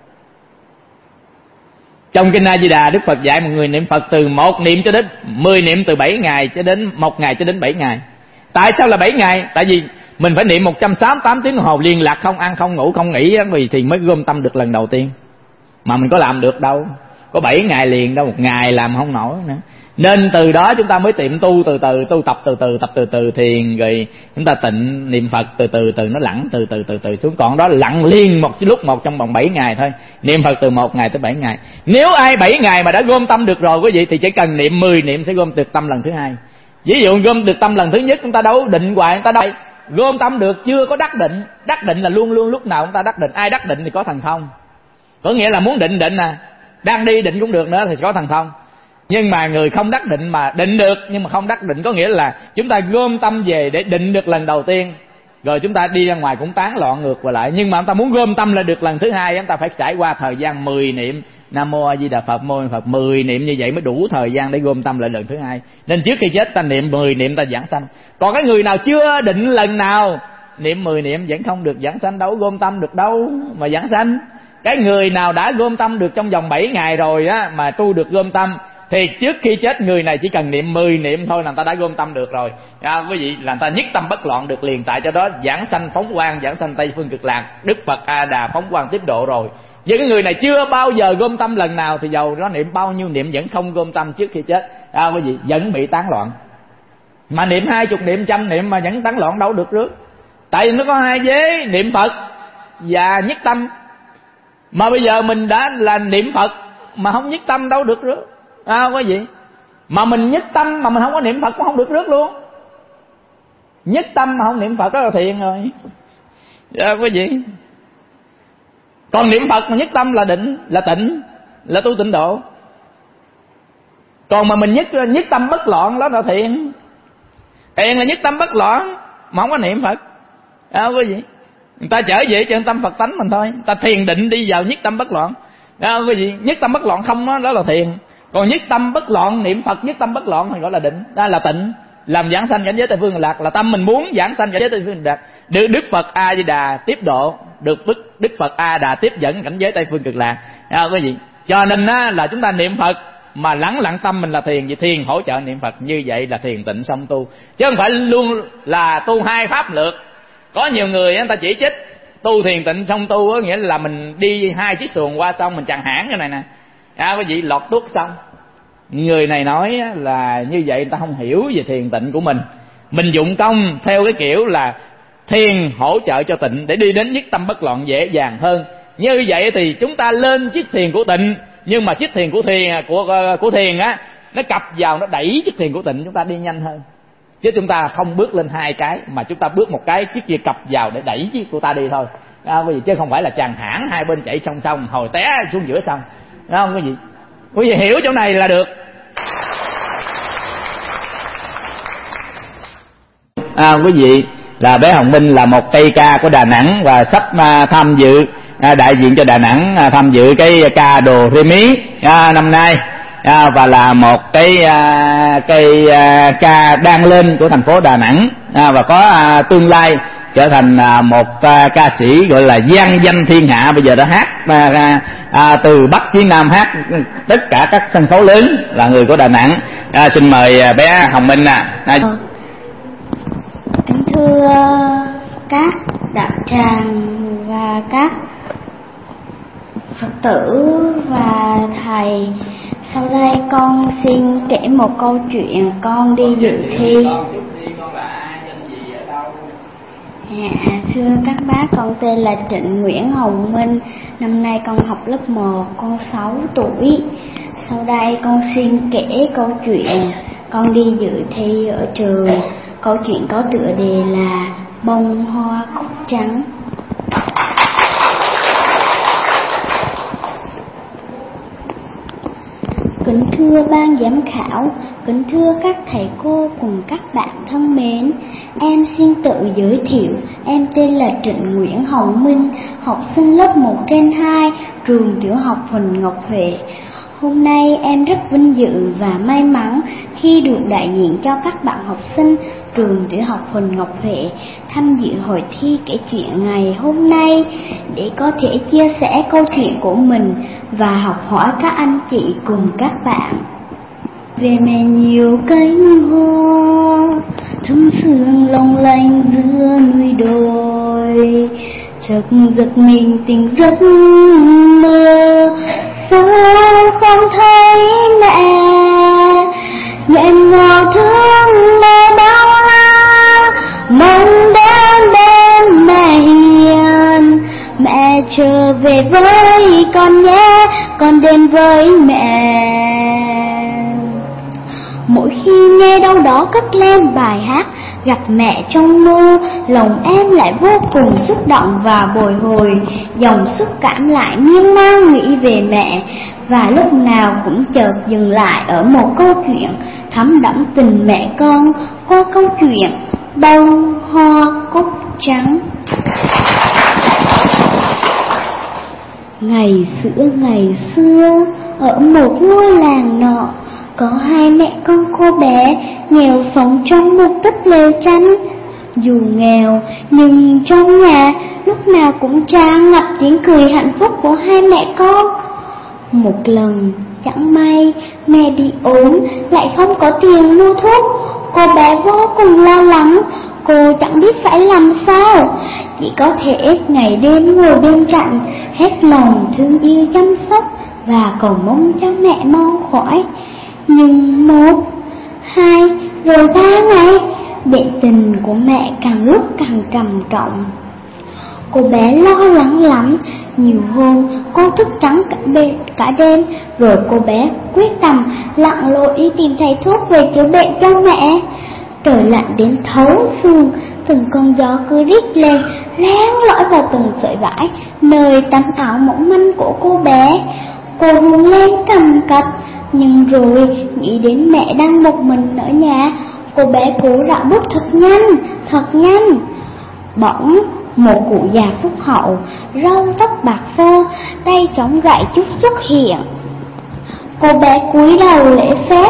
Trong kinh A Di Đà, Đức Phật dạy một người niệm Phật từ 1 niệm cho đến 10 niệm, từ 7 ngày cho đến 1 ngày cho đến 7 ngày. Tại sao là 7 ngày? Tại vì mình phải niệm 168 tiếng đồng hồ liên lạc, không ăn không ngủ không nghỉ thì mới gom tâm được lần đầu tiên. Mà mình có làm được đâu, có 7 ngày liền đâu, 1 ngày làm không nổi nữa. Nên từ đó chúng ta mới tiệm tu từ từ, tu tập từ từ thiền, rồi chúng ta tịnh niệm Phật từ từ nó lẳng từ từ xuống. Còn đó lặng liên một lúc một trong vòng 7 ngày thôi, niệm Phật từ 1 ngày tới 7 ngày. Nếu ai 7 ngày mà đã gom tâm được rồi quý vị, thì chỉ cần niệm 10 niệm sẽ gom được tâm lần thứ hai. Ví dụ gom được tâm lần thứ nhất, chúng ta đâu định hoài, chúng ta đâu gom tâm được, chưa có đắc định. Đắc định là luôn luôn lúc nào chúng ta đắc định. Ai đắc định thì có thần thông, có nghĩa là muốn định đang đi định cũng được nữa thì có thần thông. Nhưng mà người không đắc định mà định được, nhưng mà không đắc định có nghĩa là chúng ta gom tâm về để định được lần đầu tiên, rồi chúng ta đi ra ngoài cũng tán loạn ngược lại. Nhưng mà chúng ta muốn gom tâm là được lần thứ hai, chúng ta phải trải qua thời gian 10 niệm Nam Mô A Di Đà Phật, mô Phật, 10 niệm như vậy mới đủ thời gian để gom tâm lại lần thứ hai. Nên trước khi chết ta niệm 10 niệm ta giảng sanh. Còn cái người nào chưa định lần nào niệm 10 niệm vẫn không được giảng sanh, đâu gom tâm được đâu mà giảng sanh. Cái người nào đã gom tâm được trong vòng 7 ngày rồi á, mà tu được gom tâm, thì trước khi chết người này chỉ cần niệm 10 niệm thôi là người ta đã gom tâm được rồi. Quý vị, là người ta nhất tâm bất loạn được liền. Tại cho đó giảng sanh phóng quang, giảng sanh Tây Phương Cực Lạc, Đức Phật A Đà phóng quang tiếp độ rồi. Với cái người này chưa bao giờ gom tâm lần nào, thì dầu nó niệm bao nhiêu niệm vẫn không gom tâm trước khi chết. Quý vị, vẫn bị tán loạn. Mà niệm 20 niệm 100 niệm mà vẫn tán loạn đâu được rước. Tại vì nó có hai vế, niệm Phật và nhất tâm. Mà bây giờ mình đã là niệm Phật mà không nhất tâm đâu được rước. Quý vị, mà mình nhất tâm mà mình không có niệm Phật cũng không được rước luôn. Nhất tâm mà không niệm Phật đó là thiền rồi. Quý vị, còn niệm Phật mà nhất tâm là định, là tịnh, là tu tịnh độ. Còn mà mình nhất tâm bất loạn đó là thiền. Thiền là nhất tâm bất loạn mà không có niệm Phật. Quý vị, người ta trở về cho tâm Phật tánh mình thôi. Người ta thiền định đi vào nhất tâm bất loạn. Quý vị, nhất tâm bất loạn không đó là thiền. Còn nhất tâm bất loạn, niệm Phật nhất tâm bất loạn thì gọi là định, đó là tịnh, làm giảng sanh cảnh giới Tây Phương Cực Lạc, là tâm mình muốn giảng sanh cảnh giới Tây Phương Cực Lạc, được Đức Phật A Di Đà tiếp độ, được Đức Phật A Đà tiếp dẫn cảnh giới Tây Phương Cực Lạc. Quý vị, cho nên là chúng ta niệm Phật mà lắng lặng tâm mình là thiền. Vì thiền hỗ trợ niệm Phật, như vậy là thiền tịnh song tu, chứ không phải luôn là tu hai pháp lược. Có nhiều người người ta chỉ trích tu thiền tịnh song tu, nghĩa là mình đi hai chiếc xuồng qua sông mình chằng hãng cái này nè. Quý vị, lọt tuốt xong. Người này nói là như vậy người ta không hiểu về thiền tịnh của mình. Mình dụng công theo cái kiểu là thiền hỗ trợ cho tịnh để đi đến nhất tâm bất loạn dễ dàng hơn. Như vậy thì chúng ta lên chiếc thiền của tịnh, nhưng mà chiếc thiền của thiền á, nó cập vào, nó đẩy chiếc thiền của tịnh chúng ta đi nhanh hơn. Chứ chúng ta không bước lên hai cái, mà chúng ta bước một cái, chiếc kia cập vào để đẩy chiếc của ta đi thôi. Chứ không phải là tràn hãng hai bên chạy song song hồi té xuống giữa sông. Đúng không quý vị? Quý vị hiểu chỗ này là được. Quý vị, là bé Hồng Minh là một cây ca của Đà Nẵng và sắp tham dự, đại diện cho Đà Nẵng tham dự cái ca Đồ Rê Mí năm nay, và là một cái cây ca đang lên của thành phố Đà Nẵng, và có tương lai trở thành một ca sĩ gọi là vang danh thiên hạ. Bây giờ đã hát từ Bắc chí Nam, hát tất cả các sân khấu lớn, là người của Đà Nẵng. Xin mời bé Hồng Minh. Kính thưa các đạo tràng và các Phật tử và thầy, sau đây con xin kể một câu chuyện con đi dự thi. Thưa các bác, con tên là Trịnh Nguyễn Hồng Minh, năm nay con học lớp 1, con 6 tuổi. Sau đây con xin kể câu chuyện con đi dự thi ở trường. Câu chuyện có tựa đề là Bông Hoa Cúc Trắng. Kính thưa ban giám khảo, kính thưa các thầy cô cùng các bạn thân mến, em xin tự giới thiệu, em tên là Trịnh Nguyễn Hồng Minh, học sinh lớp 1/2, trường tiểu học Huỳnh Ngọc Huệ. Hôm nay em rất vinh dự và may mắn khi được đại diện cho các bạn học sinh trường tiểu học Huỳnh Ngọc Huệ tham dự hội thi kể chuyện ngày hôm nay, để có thể chia sẻ câu chuyện của mình và học hỏi các anh chị cùng các bạn. Về mẹ nhiều cánh hoa thấm sương long lanh giữa núi đồi, chợt giật mình tỉnh giấc mơ, sao không thấy mẹ nghẹn ngào thương mẹ bao la, mong đêm mẹ hiền, mẹ trở về với con nhé, con đến với mẹ. Mỗi khi nghe đâu đó cất lên bài hát Gặp Mẹ trong mơ, lòng em lại vô cùng xúc động và bồi hồi, dòng xúc cảm lại miên man nghĩ về mẹ, và lúc nào cũng chợt dừng lại ở một câu chuyện thấm đẫm tình mẹ con qua câu chuyện Bông Hoa Cúc Trắng. Ngày xưa, ở một ngôi làng nọ, có hai mẹ con cô bé nghèo sống trong một túp lều tranh. Dù nghèo, nhưng trong nhà lúc nào cũng tràn ngập tiếng cười hạnh phúc của hai mẹ con. Một lần, chẳng may, mẹ bị ốm, lại không có tiền mua thuốc. Cô bé vô cùng lo lắng, cô chẳng biết phải làm sao, chỉ có thể ngày đêm ngồi bên cạnh, hết lòng thương yêu chăm sóc và cầu mong cho mẹ mau khỏi. Nhưng 1, 2, rồi 3 ngày, bệnh tình của mẹ càng lúc càng trầm trọng. Cô bé lo lắng lắm, nhiều hôm cô thức trắng cả đêm, rồi cô bé quyết tâm lặn lội đi tìm thầy thuốc về chữa bệnh cho mẹ. Trời lạnh đến thấu xương, từng cơn gió cứ rít lên, len lỏi vào từng sợi vải nơi tấm áo mỏng manh của cô bé. Cô buông lên cầm cập, nhưng rồi nghĩ đến mẹ đang một mình ở nhà, cô bé cố rảo bước thật nhanh. Bỗng một cụ già phúc hậu, râu tóc bạc phơ, tay chống gậy trúc xuất hiện. Cô bé cúi đầu lễ phép.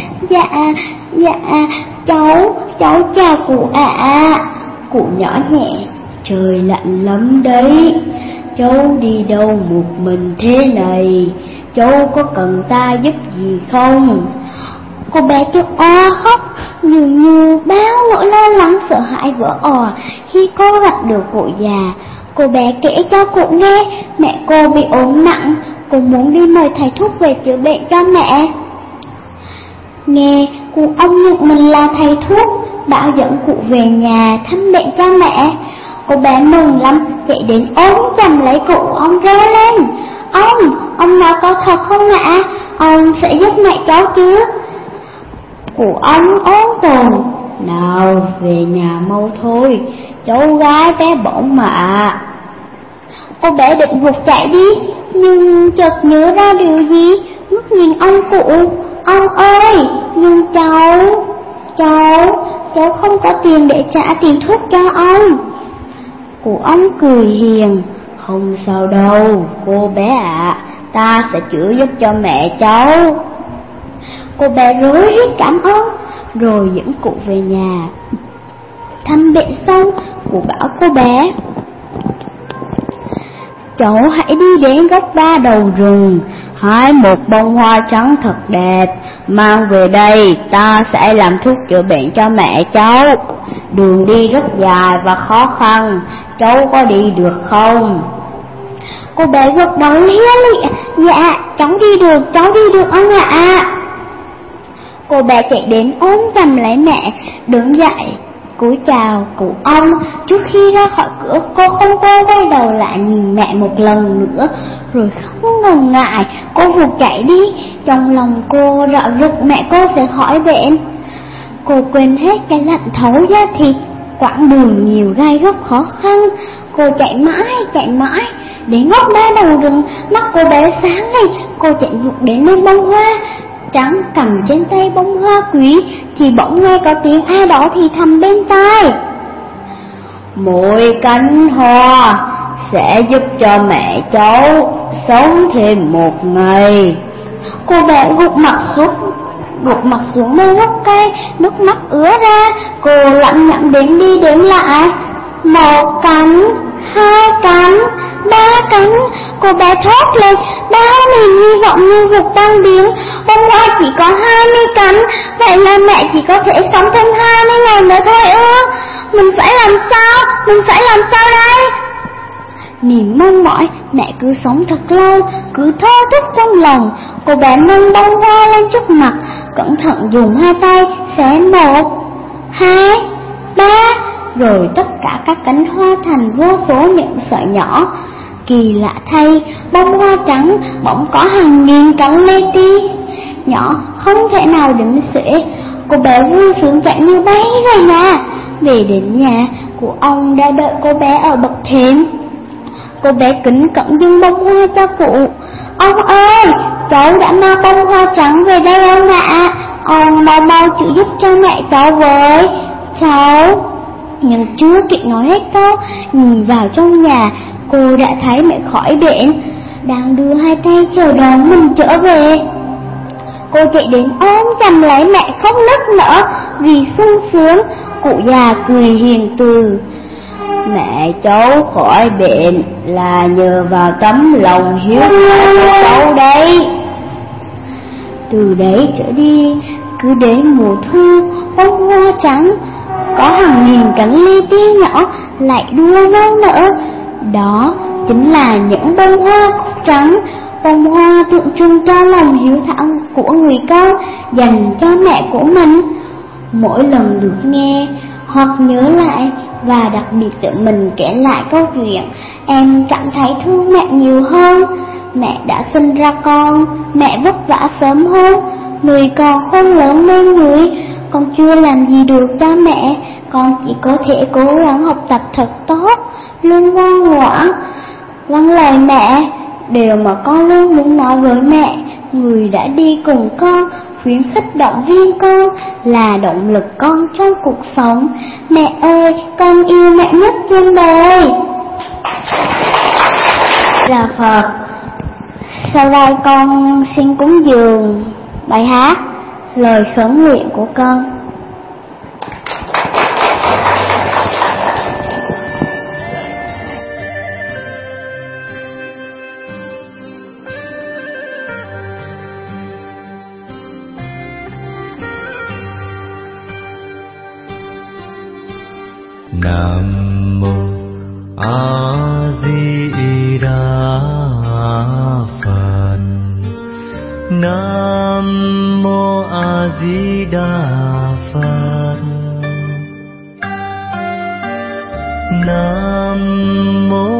Dạ, cháu chào cụ ạ. Cụ nhỏ nhẹ, trời lạnh lắm đấy, cháu đi đâu một mình thế này, cháu có cần ta giúp gì không? Cô bé chợt khóc, dường như bao nỗi lo lắng sợ hãi vỡ òa khi cô gặp được cụ già. Cô bé kể cho cụ nghe mẹ cô bị ốm nặng, cô muốn đi mời thầy thuốc về chữa bệnh cho mẹ. Nghe cụ ông nhận mình là thầy thuốc, bảo dẫn cụ về nhà thăm bệnh cho mẹ. Cô bé mừng lắm, chạy đến ôm chầm lấy cụ, ông reo lên: Ông nói có thật không ạ? Ông sẽ giúp mẹ cháu chứ? Cụ ông ốm tồn: nào về nhà mau thôi, cháu gái bé bỏng mà. Cô bé định vụt chạy đi, nhưng chợt nhớ ra điều gì, ngước nhìn ông cụ. Ông ơi, nhưng cháu không có tiền để trả tiền thuốc cho ông. Cụ ông cười hiền: không sao đâu cô bé ạ, ta sẽ chữa giúp cho mẹ cháu. Cô bé rối rít cảm ơn, rồi dẫn cụ về nhà. Thăm bệnh xong, cụ bảo cô bé: cháu hãy đi đến gốc 3 đầu rừng, hái một bông hoa trắng thật đẹp, mang về đây, ta sẽ làm thuốc chữa bệnh cho mẹ cháu. Đường đi rất dài và khó khăn, cháu có đi được không? Cô bé gật đầu lia lịa: dạ, cháu đi được ông ạ. Cô bé chạy đến ôm chầm lấy mẹ, đứng dậy, cúi chào cụ ông. Trước khi ra khỏi cửa, cô không quay đầu lại nhìn mẹ một lần nữa, rồi không ngần ngại, cô vụt chạy đi. Trong lòng cô rạo rực mẹ cô sẽ khỏi bệnh. Cô quên hết cái lạnh thấu da thịt, quãng đường nhiều gai góc khó khăn. Cô chạy mãi, đến gốc 3 đầu rừng, mắt cô bé sáng lên. Cô chạy vụt đến bên bông hoa trắng, cầm trên tay bông hoa quý, thì bỗng nghe có tiếng ai đó thì thầm bên tai: mỗi cánh hoa sẽ giúp cho mẹ cháu sống thêm một ngày. Cô bé gục mặt xuống bên gốc cây, nước mắt ứa ra. Cô lặng nhặng đếm đi đếm lại: 1 cánh, 2 cánh, 3 cánh. Cô bé thốt lên, bao niềm hy vọng như vực tan biến. Bông hoa chỉ có 20 cánh, vậy là mẹ chỉ có thể sống thêm 20 ngày nữa thôi ư? Mình phải làm sao đây? Niềm mong mỏi mẹ cứ sống thật lâu, cứ thôi thúc trong lòng. Cô bé nâng bông hoa lên trước mặt, cẩn thận dùng 2 tay xé 1, 2, 3, rồi tất cả các cánh hoa thành vô số những sợi nhỏ. Kỳ lạ thay, bông hoa trắng bỗng có hàng nghìn cánh li ti nhỏ, không thể nào đếm xuể. Cô bé vui sướng chạy như bay về nhà. Về đến nhà, cụ ông đã đợi cô bé ở bậc thềm. Cô bé kính cẩn dâng bông hoa cho cụ. Ông ơi, cháu đã mang bông hoa trắng về đây ông ạ. Ông mau chịu giúp cho mẹ cháu với. Cháu... Nhưng chưa kịp nói hết câu, nhìn vào trong nhà, cô đã thấy mẹ khỏi bệnh, đang đưa 2 tay chờ đón mình trở về. Cô chạy đến ôm chầm lấy mẹ khóc nức nở vì sung sướng. cụ già cười hiền từ. Mẹ cháu khỏi bệnh là nhờ vào tấm lòng hiếu thảo của cháu đấy. Từ đấy trở đi, cứ đến mùa thu, bông hoa trắng có hàng nghìn cánh li ti nhỏ lại đua nhau nở. Đó chính là những bông hoa cúc trắng, bông hoa tượng trưng cho lòng hiếu thảo của người con dành cho mẹ của mình. Mỗi lần được nghe hoặc nhớ lại và đặc biệt tự mình kể lại câu chuyện, em cảm thấy thương mẹ nhiều hơn. Mẹ đã sinh ra con, mẹ vất vả sớm hơn, người còn không lớn lên người, con chưa làm gì được cho mẹ, con chỉ có thể cố gắng học tập thật tốt, luôn ngoan ngoãn, vâng lời mẹ. Điều mà con luôn muốn nói với mẹ, người đã đi cùng con, khuyến khích động viên con, là động lực con trong cuộc sống. Mẹ ơi, con yêu mẹ nhất trên đời. Là Phật. Sau đây con xin cúng dường bài hát lời khấn nguyện của con. Nam mô A Di Đà Phật. Nam mô A Di Đà Phật. Nam mô